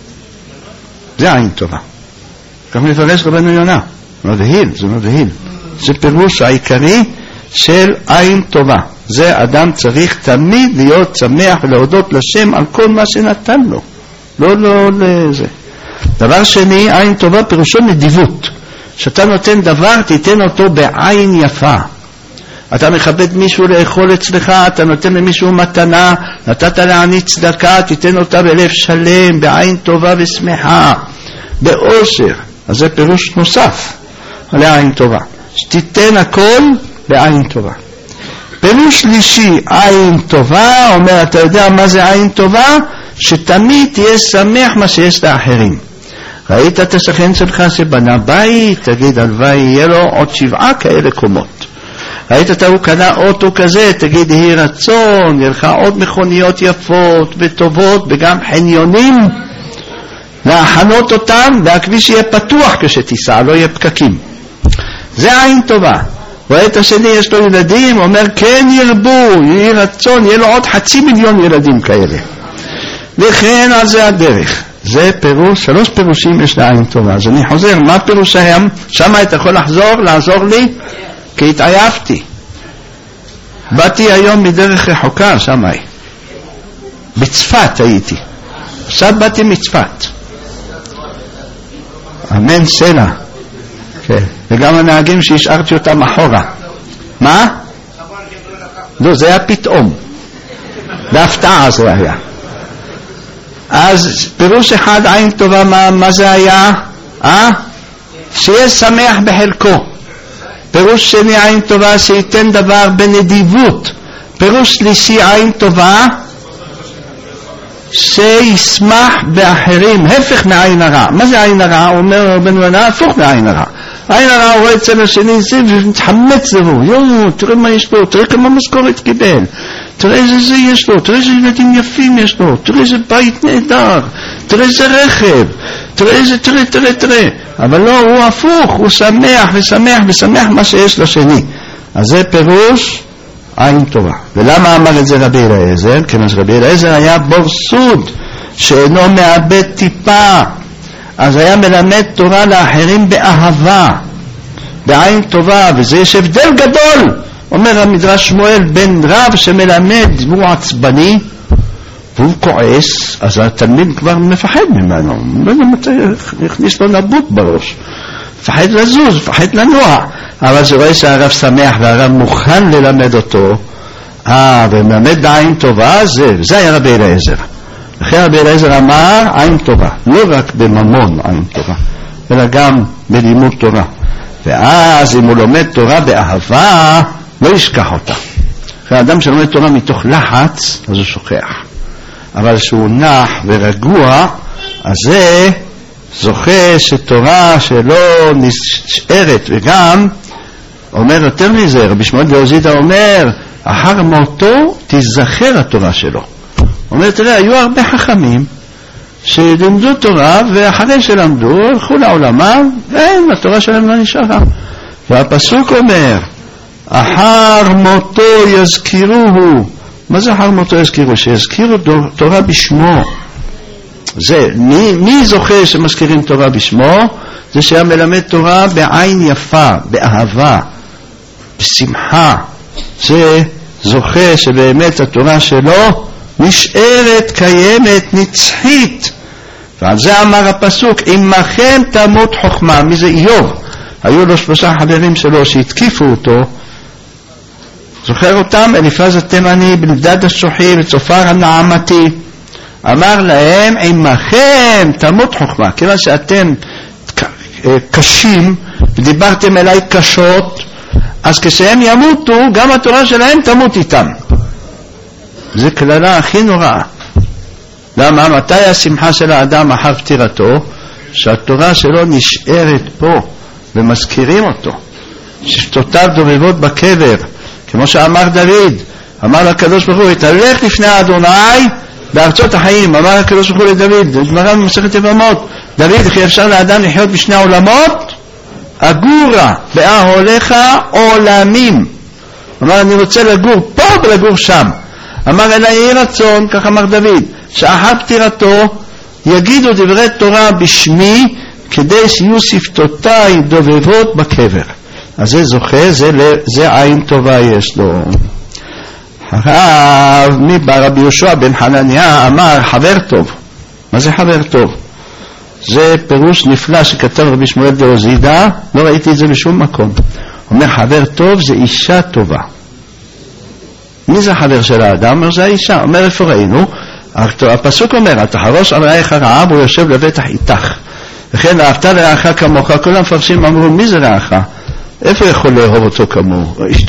זה עין טובה. כך מפרש רבנו יונה. מבהיל, זה מבהיל. זה פירוש העיקרי של עין טובה. זה אדם צריך תמיד להיות שמח ולהודות לשם על כל מה שנתן לו. לא לזה. דבר שני, עין טובה פירושו נדיבות. שאתה נותן דבר, תיתן אותו בעין יפה. אתה מכבד מישהו לאכול אצלך, אתה נותן למישהו מתנה, נתת לעני צדקה, תיתן אותה בלב שלם, בעין טובה ושמחה, באושר. אז זה פירוש נוסף לעין טובה, שתיתן הכל בעין טובה. פירוש שלישי, עין טובה, אומר אתה יודע מה זה עין טובה? שתמיד תהיה שמח מה שיש לאחרים. ראית את השכן שלך שבנה בית, תגיד הלוואי יהיה לו עוד 7 כאלה קומות. ראית אתה הוא קנה אוטו כזה, תגיד יהי רצון, יהיה לך עוד מכוניות יפות וטובות וגם חניונים להחנות אותם, והכביש יהיה פתוח כשתיסע, לא יהיה פקקים. זה עין טובה. ראית השני יש לו ילדים, אומר כן ירבו, יהי רצון, יהיה לו עוד 500,000 ילדים כאלה. לכן על זה הדרך. זה פירוש, 3 פירושים יש לעין טובה. אז אני חוזר, מה פירושם? שמה אתה יכול לעזור לי? כי התעייפתי. באתי היום מדרך רחוקה, שמי. בצפת הייתי. עכשיו באתי מצפת. אמן סלע. כן. וגם הנהגים שהשארתי אותם אחורה. מה? לא, זה היה פתאום. בהפתעה זה היה. אז פירוש אחד עין טובה, מה זה היה? שיהיה שמח בחלקו. פירוש שני עין טובה שייתן דבר בנדיבות. פירוש שלישי עין טובה שישמח באחרים, הפך מעין הרע. מה זה עין הרע? הוא אומר רבנו יונה, הפוך מעין הרע. עין הרע הוא רואה אצל השני זה ומתחמץ לבוא, תראה מה יש לו, תראה כמה משכורת קיבל, תראה איזה זה יש לו, תראה איזה ילדים יפים יש לו, תראה איזה בית נהדר, תראה איזה רכב, תראה איזה, תראה. אבל לא, הוא הפוך, הוא שמח ושמח ושמח מה שיש לשני. אז זה פירוש עין טובה. ולמה אמר את זה רבי אליעזר? כיוון שרבי אליעזר היה בור סוד שאינו מאבד טיפה, אז היה מלמד תורה לאחרים באהבה, בעין טובה, וזה יש הבדל גדול. אומר המדרש שמואל, בין רב שמלמד והוא עצבני והוא כועס, אז התלמיד כבר מפחד ממנו, הכניס לו נבוט בראש, מפחד לזוז, מפחד לנוע. אבל זה רואה שהרב שמח והרב מוכן ללמד אותו, ומלמד בעין טובה, זה היה רבי אליעזר. לכן רבי אליעזר אמר עין טובה, לא רק בממון עין טובה, אלא גם בלימוד תורה. ואז אם הוא לומד תורה באהבה, לא ישכח אותה. האדם שלומד תורה מתוך לחץ, אז הוא שוכח. אבל שהוא נח ורגוע, אז זה זוכה שתורה שלא נשארת. וגם אומר יותר מזה, רבי שמואל דאוזידא אומר, אחר מותו תזכר התורה שלו. אומר, תראה, היו הרבה חכמים שלימדו תורה, ואחרי שלמדו הלכו לעולמם, ואין, התורה שלהם לא נשארה. והפסוק אומר, אחר מותו יזכירוהו. מה זה אחר מותו יזכירו? שיזכירו תורה בשמו. זה, מי זוכה שמזכירים תורה בשמו? זה שהיה מלמד תורה בעין יפה, באהבה, בשמחה. זה זוכה שבאמת התורה שלו נשארת, קיימת, נצחית. ועל זה אמר הפסוק, עמכם תמות חוכמה. מי זה? איוב. היו לו 3 חברים שלו שהתקיפו אותו. זוכר אותם? אליפז התימני, בלדד השוחי וצופר הנעמתי. אמר להם, עמכם תמות חוכמה. כיוון שאתם קשים ודיברתם אליי קשות, אז כשהם ימותו, גם התורה שלהם תמות איתם. זה כללה הכי נוראה. למה? מתי השמחה של האדם אחר פטירתו? שהתורה שלו נשארת פה ומזכירים אותו, ששתותיו דובבות בקבר, כמו שאמר דוד. אמר לקדוש ברוך הוא, תלך לפני אדוני בארצות החיים. אמר הקדוש ברוך הוא לדוד, גמרא במסכת יבמות, דוד, כי אפשר לאדם לחיות בשני העולמות? אגורה באהליך עולמים. אמר, אני רוצה לגור פה ולגור שם. אמר, אלא יהי רצון, כך אמר דוד, שאחר פטירתו יגידו דברי תורה בשמי, כדי שיהיו שפתותיי דובבות בקבר. אז זה זוכה, זה עין טובה יש לו. הרב מבא רבי יהושע בן חנניה אמר חבר טוב. מה זה חבר טוב? זה פירוש נפלא שכתב רבי שמואל דאוזידא, לא ראיתי את זה בשום מקום. אומר חבר טוב זה אישה טובה. מי זה החבר של האדם? אומר זה האישה. אומר איפה ראינו? הפסוק אומר, תחרוש על רעך רעה והוא יושב לבטח איתך. וכן אהבת לרעך כמוך. כל המפרשים אמרו, מי זה רעך? איפה יכול לאהוב אותו כמוהו? אשתו.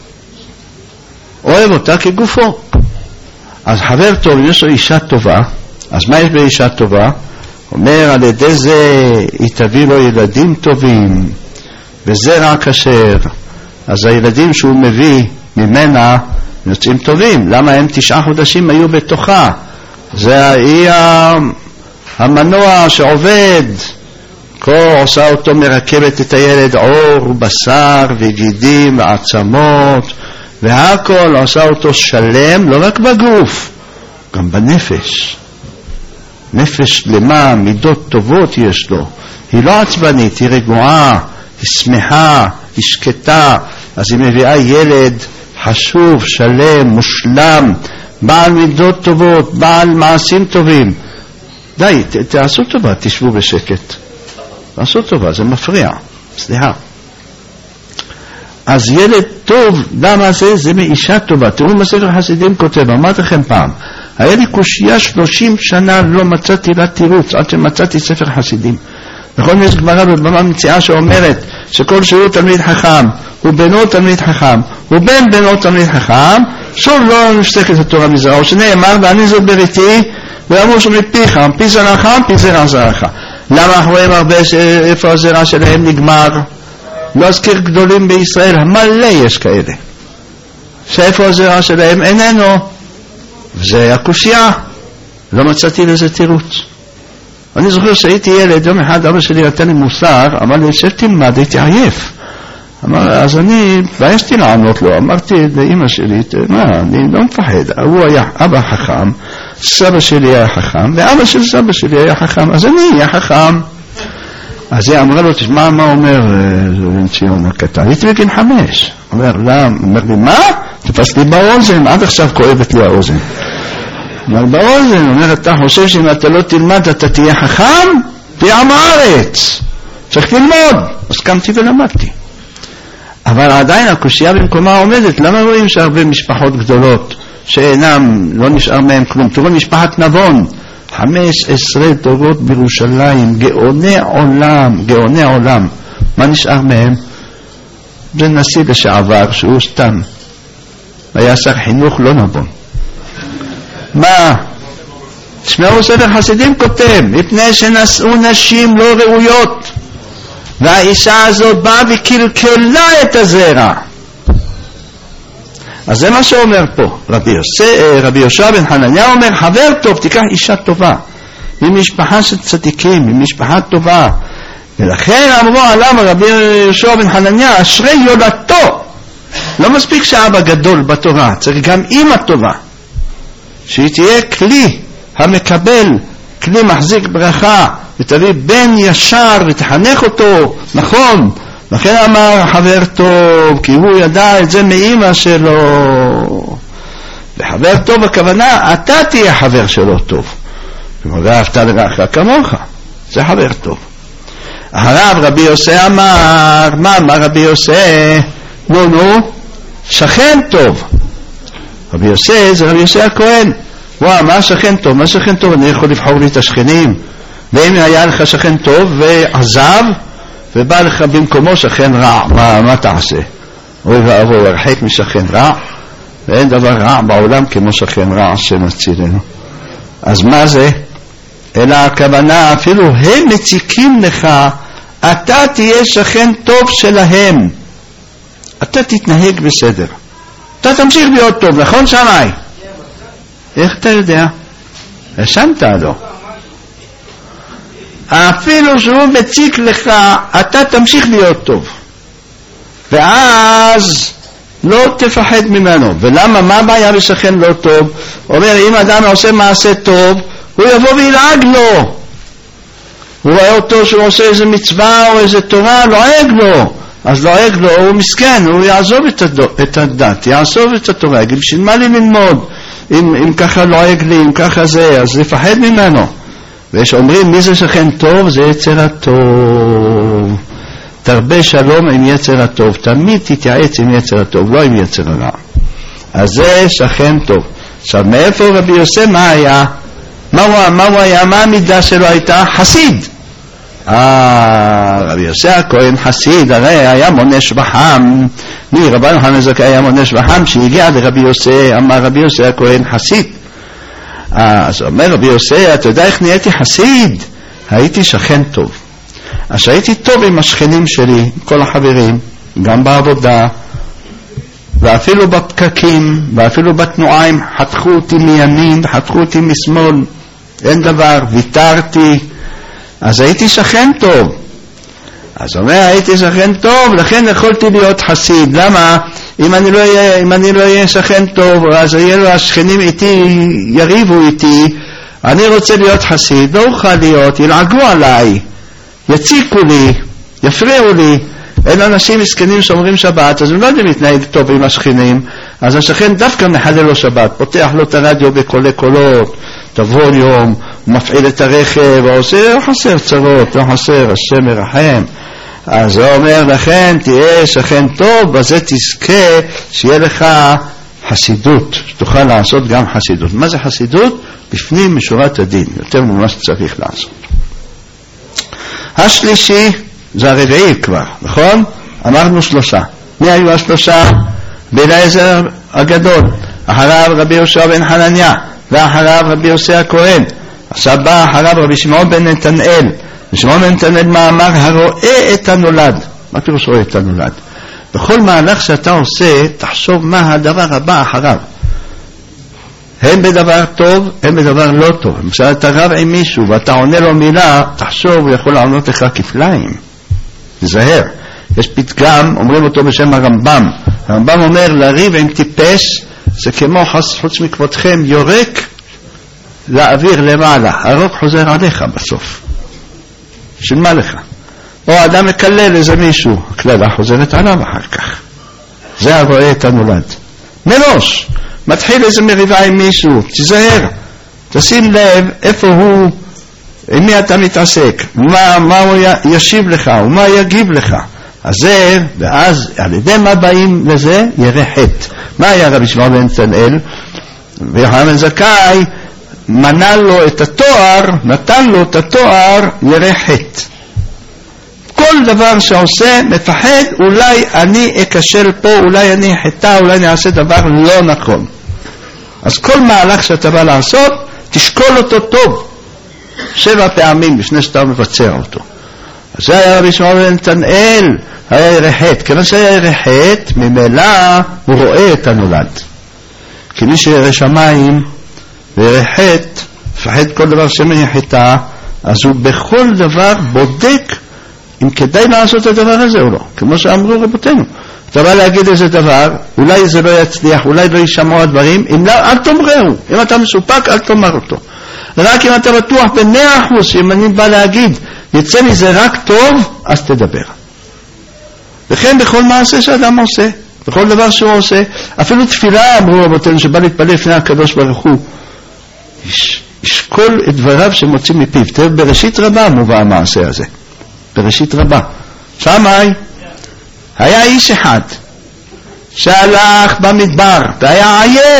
אוהב אותה כגופו. אז חבר טוב, יש לו אישה טובה. אז מה יש באישה טובה? אומר, על ידי זה היא תביא לו ילדים טובים וזרע כשר. אז הילדים שהוא מביא ממנה יוצאים טובים. למה הם 9 חודשים היו בתוכה? זה היא המנוע שעובד. כה עושה אותו, מרכבת את הילד עור ובשר וגידים ועצמות והכל, עושה אותו שלם, לא רק בגוף, גם בנפש. נפש שלמה, מידות טובות יש לו. היא לא עצבנית, היא רגועה, היא שמחה, היא שקטה. אז היא מביאה ילד חשוב, שלם, מושלם, בעל מידות טובות, בעל מעשים טובים. די, תעשו טובה, תשבו בשקט. תעשו טובה, זה מפריע. סליחה. אז ילד טוב, למה זה? זה מאישה טובה. תראו מה ספר חסידים כותב, אמרתי לכם פעם, היה לי קושיה 30 שנה לא מצאתי לה תירוץ, עד שמצאתי ספר חסידים. נכון, יש גמרא בבמה מציאה שאומרת שכל שהוא תלמיד חכם, הוא בנו תלמיד חכם, הוא בן בנו תלמיד חכם, שוב לא נשתקת התורה מזרע, או שנאמר, ואני זאת בריתי, ואמרו שמפיך, פי זרעך, פי זרע זרעך. למה אנחנו רואים הרבה איפה הזרע שלהם נגמר? לא אזכיר גדולים בישראל, מלא יש כאלה. שאיפה הזרע שלהם איננו. וזה הקושיה. לא מצאתי לזה תירוץ. אני זוכר שהייתי ילד, יום אחד אבא שלי נתן לי מוסר, אמר לי, שב תלמד, הייתי עייף. אמר, אז אני התביישתי לענות לו, אמרתי לאמא שלי, מה, אני לא מפחד, הוא היה אבא חכם, סבא שלי היה חכם, ואבא של סבא שלי היה חכם, אז אני אהיה חכם. אז היא אמרה לו, תשמע מה אומר בן ציון הקטן, הייתי בגיל 5. אומר לי, מה? תפס לי באוזן, עד עכשיו כואבת לי האוזן. אומר באוזן, אומר, אתה חושב שאם אתה לא תלמד אתה תהיה חכם? תהיה עם הארץ, צריך ללמוד. אז קמתי ולמדתי. אבל עדיין הקושיה במקומה עומדת. למה רואים שהרבה משפחות גדולות שאינם, לא נשאר מהם כלום? תראו משפחת נבון, 15 דורות בירושלים, גאוני עולם. מה נשאר מהם? זה נשיא לשעבר שהוא סתם היה שר חינוך לא נבון. מה? תשמעו, ספר חסידים כותב, מפני שנשאו נשים לא ראויות, והאישה הזאת באה וקלקלה את הזרע. אז זה מה שאומר פה רבי יהושע בן חנניה, אומר, חבר טוב, תיקח אישה טובה ממשפחה של צדיקים, ממשפחה טובה. ולכן אמרו עליו רבי יהושע בן חנניה, אשרי יולדתו. לא מספיק שאבא גדול בתורה, צריך גם אמא טובה, שהיא תהיה כלי המקבל, כלי מחזיק ברכה, ותביא בן ישר ותחנך אותו נכון. לכן אמר חבר טוב, כי הוא ידע את זה מאמא שלו. וחבר טוב הכוונה, אתה תהיה חבר שלו טוב, ואהבת לרעך כמוך, זה חבר טוב. הרב רבי יוסי אמר, מה אמר רבי יוסי? נו, שכן טוב. רבי יוסי זה רבי יוסי הכהן. מה שכן טוב? מה שכן טוב? אני יכול לבחור לי את השכנים. ואם היה לך שכן טוב ועזב ובא לך במקומו שכן רע, מה תעשה? אוי ואבוי, הרחק משכן רע, ואין דבר רע בעולם כמו שכן רע שנצילנו. אז מה זה? אלא הכוונה, אפילו הם מציקים לך, אתה תהיה שכן טוב שלהם, אתה תתנהג בסדר, אתה תמשיך להיות טוב, נכון שמאי? איך אתה יודע? השמת לו. אפילו שהוא מציק לך, אתה תמשיך להיות טוב, ואז לא תפחד ממנו. ולמה? מה הבעיה בשכן לא טוב? אומר, אם אדם עושה מעשה טוב, הוא יבוא וילעג לו. הוא רואה אותו שהוא עושה איזה מצווה או איזה תורה, לועג לו. אז לועג לו, הוא מסכן, הוא יעזוב את הדת, יעזוב את התורה, יגיד, בשביל מה לי ללמוד? אם ככה לועג לי, אם ככה זה, אז לפחד ממנו. ויש אומרים, מי זה שכן טוב? זה יצר הטוב. תרבה שלום עם יצר הטוב, תמיד תתייעץ עם יצר הטוב, לא עם יצר הרע. אז זה שכן טוב. עכשיו, מאיפה רבי יוסי מה היה? מה הוא היה? מה המידה שלו הייתה? חסיד. רבי יוסי הכהן חסיד, הרי היה מונש בחם. רבן יוחנן זכאי היה מונש בחם, שהגיע לרבי יוסי, אמר רבי יוסי הכהן חסיד. אז אומר רבי יוסי, אתה יודע איך נהייתי חסיד? הייתי שכן טוב. אז שהייתי טוב עם השכנים שלי, עם כל החברים, גם בעבודה, ואפילו בפקקים, ואפילו בתנועה, הם חתכו אותי מימין, חתכו אותי משמאל, אין דבר, ויתרתי, אז הייתי שכן טוב. אז אומר, הייתי שכן טוב, לכן יכולתי להיות חסיד. למה? אם אני לא אהיה שכן טוב, אז יהיה לו השכנים איתי, יריבו איתי, אני רוצה להיות חסיד, לא אוכל להיות, ילעגו עליי, יציקו לי, יפריעו לי. אין אנשים מסכנים שאומרים שבת, אז הם לא יודעים להתנהג טוב עם השכנים, אז השכן דווקא מחלל לו שבת, פותח לו את הרדיו בקולי קולות, תבוא יום, מפעיל את הרכב, ועושה, לא חסר צרות, לא חסר, השם מרחם. אז הוא אומר לכן, תהיה שכן טוב, בזה תזכה שיהיה לך חסידות, שתוכל לעשות גם חסידות. מה זה חסידות? בפנים משורת הדין, יותר ממה שצריך לעשות. השלישי, זה הרביעי כבר, נכון? אמרנו 3. מי היו השלושה? אליעזר הגדול, אחריו רבי יהושע בן חנניה, ואחריו רבי יוסי הכהן. עכשיו בא אחריו רבי שמעון בן נתנאל. שמעון בן נתנאל מה אמר? הרואה את הנולד. מה פירוש רואה את הנולד? בכל מהלך שאתה עושה, תחשוב מה הדבר הבא אחריו. הם בדבר טוב, הם בדבר לא טוב. למשל אתה רב עם מישהו ואתה עונה לו מילה, תחשוב, הוא יכול לענות לך כפליים. תזהר. יש פתגם, אומרים אותו בשם הרמב"ם. הרמב"ם אומר, לריב עם טיפש זה כמו חוץ מכבודכם יורק לאוויר למעלה, הרוק חוזר עליך בסוף. של מה לך? או אדם מקלל איזה מישהו, הקללה חוזרת עליו אחר כך. זה הרואה את הנולד. מראש, מתחיל איזה מריבה עם מישהו, תזהר, תשים לב איפה הוא, עם מי אתה מתעסק, מה הוא ישיב לך, ומה יגיב לך. אז זה, ואז על ידי מה באים לזה? ירא חטא. מה היה רבי שמעון בן נתנאל? ויוחנן בן זכאי מנה לו את התואר, נתן לו את התואר ירא חטא. כל דבר שעושה מפחד, אולי אני אקשל פה, אולי אני חטא, אולי אני אעשה דבר לא נכון. אז כל מהלך שאתה בא לעשות, תשקול אותו טוב 7 פעמים לפני שאתה מבצע אותו. אז זה היה רבי שמעון בן נתנאל, היה ירא חטא. כיוון שהיה ירא חטא, ממילא הוא רואה את הנולד. כי מי שירא שמיים וירא חטא, מפחד כל דבר שמא חטא, אז הוא בכל דבר בודק אם כדאי לעשות את הדבר הזה או לא. כמו שאמרו רבותינו, אתה בא להגיד איזה דבר, אולי זה לא יצליח, אולי לא יישמעו הדברים, אם לא, אל תאמרו. אם אתה מסופק, אל תאמר אותו. רק אם אתה בטוח ב100% שאם אני בא להגיד יצא מזה רק טוב, אז תדבר. וכן בכל מעשה שאדם עושה, בכל דבר שהוא עושה, אפילו תפילה, אמרו רבותינו, שבא להתפלל לפני הקדוש ברוך הוא, ישקול את דבריו שמוצאים מפיו. תראה, בראשית רבה מובא המעשה הזה, בראשית רבה. שמאי, היה איש אחד שהלך במדבר והיה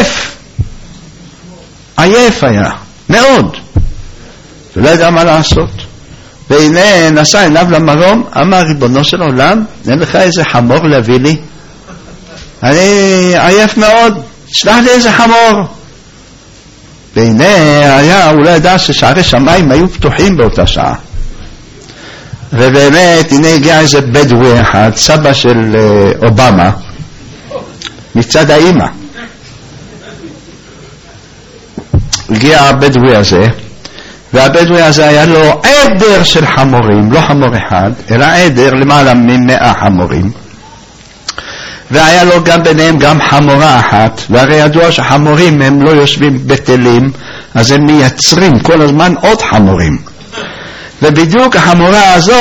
עייף היה מאוד, ולא ידע מה לעשות. והנה נסע עיניו למרום, אמר, ריבונו של עולם, אין לך איזה חמור להביא לי? אני עייף מאוד, שלח לי איזה חמור. והנה הוא לא ידע ששערי שמיים היו פתוחים באותה שעה. ובאמת הנה הגיע איזה בדואי אחד, סבא של אובמה, מצד האמא. הגיע הבדואי הזה, והבדואי הזה היה לו עדר של חמורים, לא חמור אחד, אלא עדר למעלה מ100 חמורים. והיה לו גם ביניהם גם חמורה אחת, והרי ידוע שחמורים הם לא יושבים בטלים, אז הם מייצרים כל הזמן עוד חמורים. ובדיוק החמורה הזו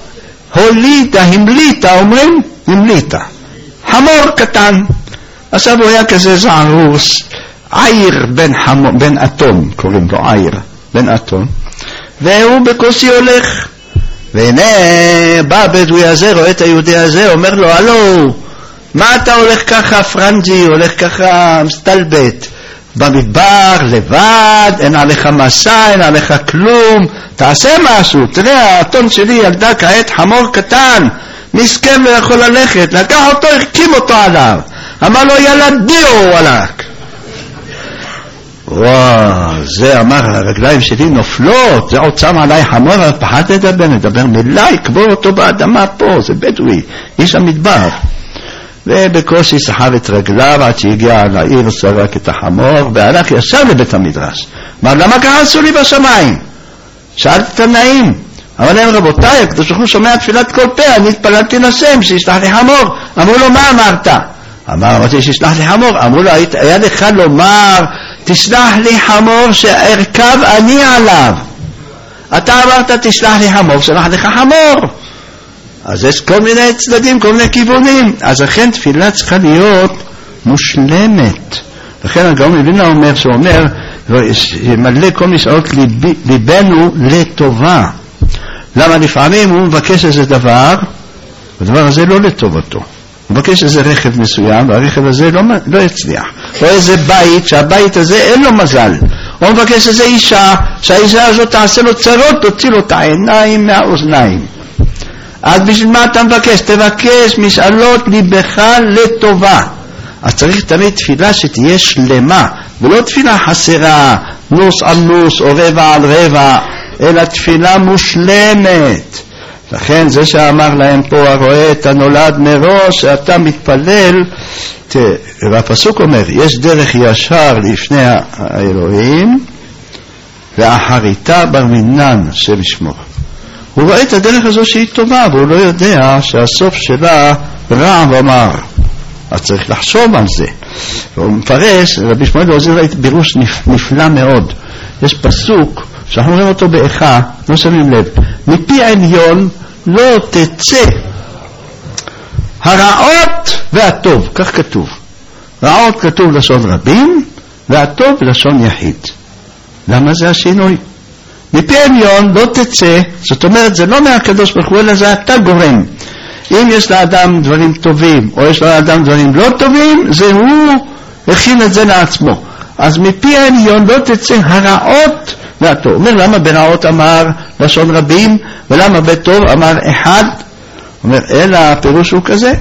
המליטה, חמור קטן. עכשיו הוא היה כזה זערוס, עיר בן אתון, קוראים לו עיר בן אתון, והוא בקושי הולך. והנה בא הבדואי הזה, רואה את היהודי הזה, אומר לו, הלו, מה אתה הולך ככה פרנג'י, הולך ככה מסתלבט במדבר לבד, אין עליך מסע, אין עליך כלום, תעשה משהו. תראה, האתון שלי ילדה כעת חמור קטן, מסכם לא יכול ללכת. לקח אותו, הרכים אותו עליו, אמר לו ילדיו וואלק. וואו, זה אמר, הרגליים שלי נופלות, זה עוד שם עליי חמור, פחד נדבר מילה, יקבור אותו באדמה פה, זה בדואי, איש המדבר. ובקושי סחב את רגליו עד שהגיע לעיר, סרק את החמור והלך ישר לבית המדרש. אמר, למה ככה עשו לי בשמיים? שאלת את הנעים, אמר להם, רבותיי, הקדוש ברוך הוא שומע תפילת כל פה, אני התפללתי לשם שישלח לי חמור. אמרו לו, מה אמרת? אמרתי שישלח לי חמור. אמרו לו, היה לך לומר, תשלח לי חמור שארכב אני עליו. אתה אמרת תשלח לי חמור, שלח לך חמור. אז יש כל מיני צדדים, כל מיני כיוונים. אז לכן תפילה צריכה להיות מושלמת. לכן הגאון מווילנה אומר, שאומר, ימלא כל משאלות ליבנו לטובה. למה לפעמים הוא מבקש איזה דבר, והדבר הזה לא לטובתו. הוא מבקש איזה רכב מסוים, והרכב הזה לא יצליח. או איזה בית, שהבית הזה אין לו מזל. הוא מבקש איזה אישה, שהאישה הזאת תעשה לו צרות, תוציא לו את העיניים מהאוזניים. אז בשביל מה אתה מבקש? תבקש משאלות ליבך לטובה. אז צריך תמיד תפילה שתהיה שלמה, ולא תפילה חסרה, נוס על נוס או רבע על רבע, אלא תפילה מושלמת. לכן זה שאמר להם פה, הרואה את הנולד מראש, שאתה מתפלל, והפסוק אומר, יש דרך ישר לפני האלוהים, ואחריתה בר מינן, השם ישמור. הוא רואה את הדרך הזו שהיא טובה, והוא לא יודע שהסוף שלה רע ומר. אז צריך לחשוב על זה. והוא מפרש, רבי שמואל עוזר בירוש נפלא מאוד. יש פסוק שאנחנו רואים אותו באיכה, לא שמים לב, מפי העליון לא תצא הרעות והטוב, כך כתוב. רעות כתוב לשון רבים, והטוב לשון יחיד. למה זה השינוי? מפי העליון לא תצא, זאת אומרת זה לא מהקדוש ברוך הוא, אלא זה אתה גורם. אם יש לאדם דברים טובים, או יש לאדם דברים לא טובים, זה הוא הכין את זה לעצמו. אז מפי העליון לא תצא הרעות והטוב. אומר, למה ברעות אמר לשון רבים, ולמה בטוב אמר אחד? אומר, אלא הפירוש הוא כזה,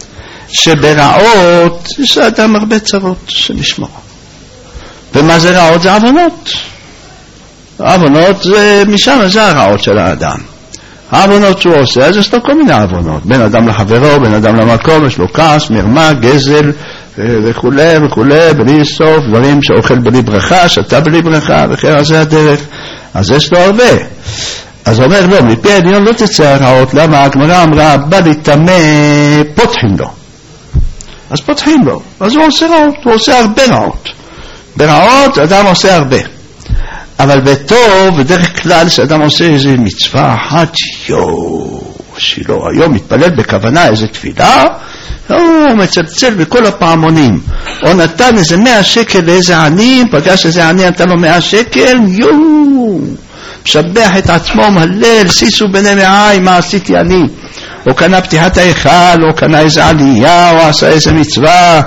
שברעות יש לאדם הרבה צרות שנשמע. ומה זה רעות? זה עוונות. עוונות זה משם, זה הרעות של האדם. העוונות שהוא עושה, אז יש לו כל מיני עוונות. בין אדם לחברו, בין אדם למקום, יש לו כעס, מרמה, גזל וכו' וכו', בלי סוף, דברים שאוכל בלי ברכה, שתה בלי ברכה, וכן, זה הדרך. אז יש לו הרבה. אז הוא אומר, לא, מפי העליון לא תצא הרעות. למה? הגמרא אמרה, בא להתאמה, פותחים לו. אז פותחים לו. אז הוא עושה רעות, הוא עושה הרבה רעות. ברעות אדם עושה הרבה. אבל בטוב, בדרך כלל שאדם עושה איזו מצווה אחת, שלא היום מתפלל בכוונה איזו תפילה, הוא מצלצל בכל הפעמונים, או נתן איזה 100 שקל לאיזה עני, פגש איזה עני, נתן לו 100 שקל, משבח את עצמו, מהלל, סיסו בני מעי, מה עשיתי אני? או קנה פתיחת ההיכל, או קנה איזה עלייה, או עשה איזה מצווה,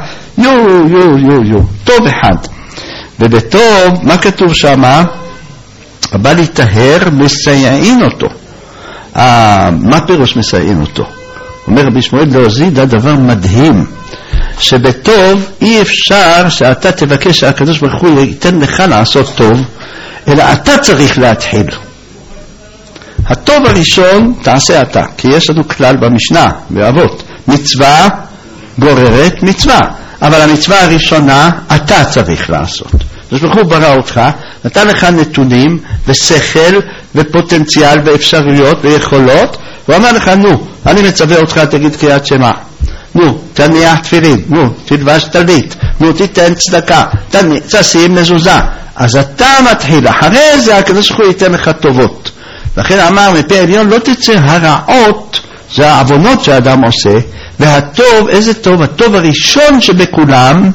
טוב אחד. ובטוב, מה כתוב שמה? הבא להיטהר, מסייעין אותו. מה פירוש מסייעין אותו? אומר רבי שמואל להוזיד, הדבר מדהים, שבטוב אי אפשר שאתה תבקש שהקדוש ברוך הוא ייתן לך לעשות טוב, אלא אתה צריך להתחיל. הטוב הראשון תעשה אתה, כי יש לנו כלל במשנה, באבות, מצווה גוררת מצווה, אבל המצווה הראשונה אתה צריך לעשות. הקדוש ברוך הוא ברא אותך, נתן לך נתונים ושכל ופוטנציאל ואפשרויות ויכולות, הוא אמר לך, נו, אני מצווה אותך, תגיד קריאת שמע, נו, תניח תפילין, נו, תלבש טלית, נו, תיתן צדקה, תשים מזוזה. אז אתה מתחיל, אחרי זה הקדוש ברוך הוא ייתן לך טובות. לכן אמר, מפי העליון לא תצא הרעות, זה העוונות שהאדם עושה, והטוב, איזה טוב? הטוב הראשון שבכולם,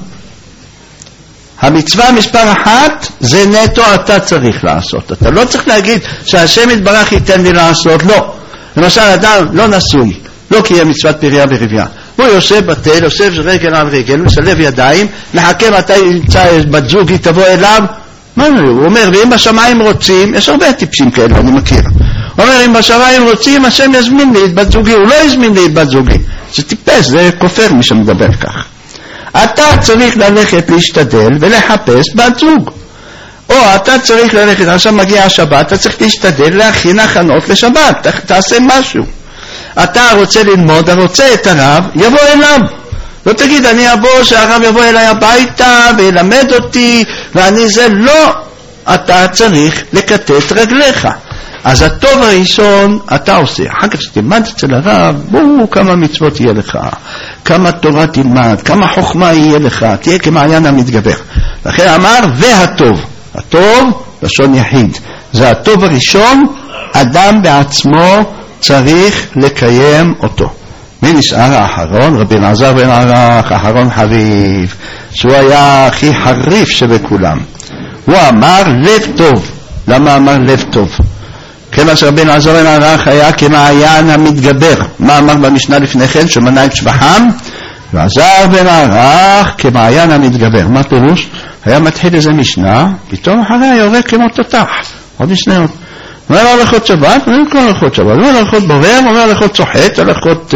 המצווה מספר 1, זה נטו אתה צריך לעשות. אתה לא צריך להגיד שהשם יתברך ייתן לי לעשות, לא. למשל, אדם לא נשוי, לא קיים מצוות פריה ורבייה. הוא יושב בתל, יושב רגל על רגל, משלב ידיים, מחכה מתי ימצא בת זוג, היא תבוא אליו. מה הוא אומר? ואם בשמיים רוצים, יש הרבה טיפשים כאלה, אני מכיר. הוא אומר, אם בשמיים רוצים, השם יזמין לי את בת זוגי, הוא לא יזמין לי את בת זוגי. זה טיפש, זה כופר מי שמדבר כך. אתה צריך ללכת להשתדל ולחפש בת זוג. או אתה צריך ללכת, עכשיו מגיע השבת, אתה צריך להשתדל להכין הכנות לשבת, תעשה משהו. אתה רוצה ללמוד, רוצה את הרב, יבוא אליו. לא תגיד, אני אבוא שהרב יבוא אליי הביתה וילמד אותי, ואני זה לא. אתה צריך לקטט רגליך. אז הטוב הראשון אתה עושה. אחר כך שתלמד אצל הרב, כמה מצוות יהיה לך, כמה תורה תלמד, כמה חוכמה יהיה לך, תהיה כמעיין המתגבר. לכן אמר, והטוב. הטוב, לשון יחיד. זה הטוב הראשון, אדם בעצמו צריך לקיים אותו. מי נשאר האחרון? רבי אלעזר בן ערך, אחרון חביב, שהוא היה הכי חריף שבכולם. הוא אמר לב טוב. למה אמר לב טוב? כיוון שרבי אלעזר בן ערך היה כמעיין המתגבר. מה אמר במשנה לפני כן? שמנה את שבחם? אלעזר בן ערך כמעיין המתגבר. מה פירוש? היה מתחיל איזה משנה, פתאום אחריה יורה כמו תותח. עוד משניות. אומר הלכות שבת, אומר כל הלכות שבת, אומר הלכות בורר, אומר הלכות צוחק, הלכות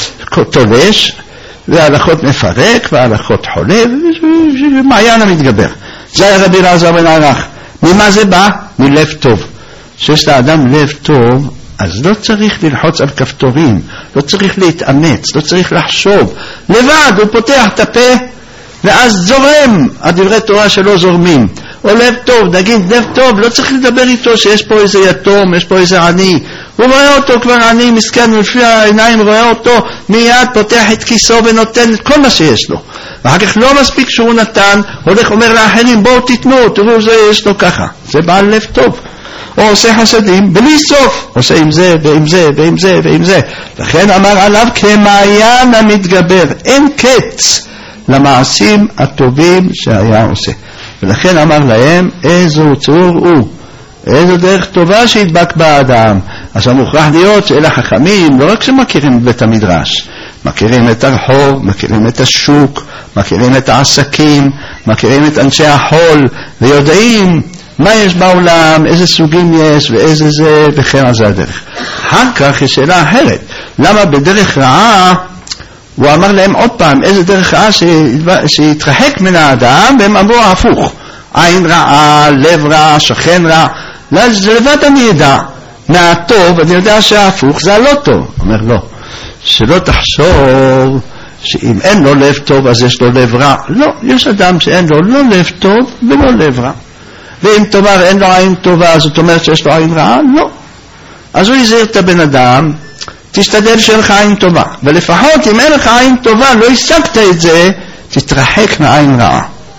תולש, והלכות מפרק, והלכות חולה, ומעיין המתגבר. זה היה רבי אלעזר בן ערך. ממה זה בא? מלב טוב. שיש לאדם לב טוב, אז לא צריך ללחוץ על כפתורים, לא צריך להתאמץ, לא צריך לחשוב. לבד הוא פותח את הפה, ואז זורם, הדברי תורה שלו זורמים. או לב טוב, נגיד לב טוב, לא צריך לדבר איתו שיש פה איזה יתום, יש פה איזה עני. הוא רואה אותו כבר עני מסכן, לפי העיניים רואה אותו, מיד פותח את כיסו ונותן את כל מה שיש לו. ואחר כך לא מספיק שהוא נתן, הולך אומר לאחרים, בואו תתנו, תראו זה יש לו ככה. זה בעל לב טוב. או עושה חסדים בלי סוף, עושה עם זה ועם זה ועם זה ועם זה. לכן אמר עליו כמעיין המתגבר, אין קץ למעשים הטובים שהיה עושה. ולכן אמר להם, איזו צרור הוא, איזו דרך טובה שהדבק באדם. אז מוכרח להיות שאלה חכמים, לא רק שמכירים את בית המדרש, מכירים את הרחוב, מכירים את השוק, מכירים את העסקים, מכירים את אנשי החול, ויודעים מה יש בעולם, איזה סוגים יש ואיזה זה, וכן על זה הדרך. אחר כך יש שאלה אחרת, למה בדרך רעה, הוא אמר להם עוד פעם, איזה דרך רעה שהתרחק מן האדם, והם אמרו הפוך, עין רעה, לב רע, שכן רע, זה לבד אני ידע, מהטוב אני יודע שההפוך זה הלא טוב. אומר לא, שלא תחשוב שאם אין לו לב טוב אז יש לו לב רע. לא, יש אדם שאין לו לא לב טוב ולא לב רע. ואם תאמר אין לו עין טובה, זאת אומרת שיש לו עין רעה? לא. אז הוא יזהיר את הבן אדם, תשתדל שיהיה לך עין טובה. ולפחות אם אין לך עין טובה, לא השגת את זה, תתרחק מעין רעה.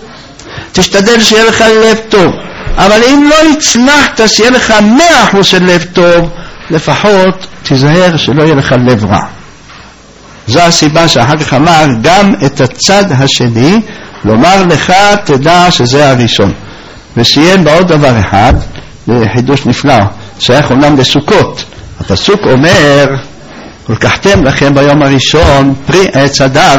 תשתדל שיהיה לך לב טוב. אבל אם לא הצלחת שיהיה לך 100% של לב טוב, לפחות תזהר שלא יהיה לך לב רע. זו הסיבה שאחר כך אמר גם את הצד השני, לומר לך תדע שזה הראשון. וסיים בעוד דבר אחד, חידוש נפלא, שייך אומנם לסוכות. הפסוק אומר, ולקחתם לכם ביום הראשון פרי עץ הדר,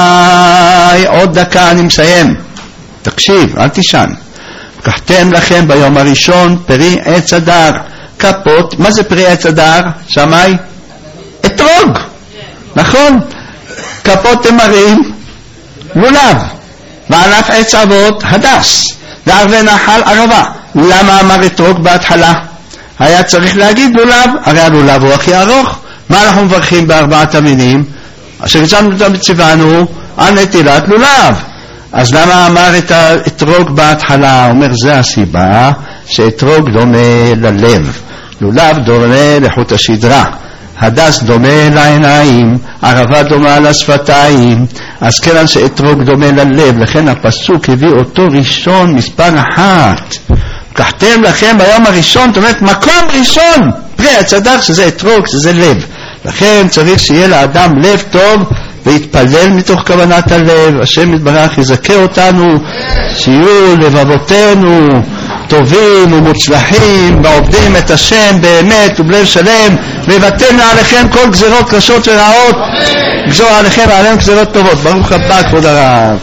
שמאי, עוד דקה אני מסיים. תקשיב, אל תישן. לקחתם לכם ביום הראשון פרי עץ הדר, כפות, מה זה פרי עץ הדר? שמאי? אתרוג. נכון? כפות תמרים, לולב. וענף עץ אבות, הדס. וערבי נחל ערבה. למה אמר אתרוג בהתחלה? היה צריך להגיד לולב, הרי הלולב הוא הכי ארוך. מה אנחנו מברכים בארבעת המינים? אשר ציוונו על נטילת לולב. אז למה אמר את האתרוג בהתחלה? אומר זה הסיבה שאתרוג דומה ללב, לולב דומה לחוט השדרה, הדס דומה לעיניים, ערבה דומה לשפתיים. אז כיוון שאתרוג דומה ללב, לכן הפסוק הביא אותו ראשון מספר 1. לקחתם לכם ביום הראשון, זאת אומרת מקום ראשון פרי עץ הדר, שזה אתרוג, שזה לב. לכן צריך שיהיה לאדם לב טוב ויתפלל מתוך כוונת הלב. השם יתברך יזכה אותנו שיהיו לבבותינו טובים ומוצלחים ועובדים את השם באמת ובלב שלם, ויבטל עליכם כל גזירות קשות ורעות, גזור עליכם ועליהם גזירות טובות. ברוך הבא כבוד הרב.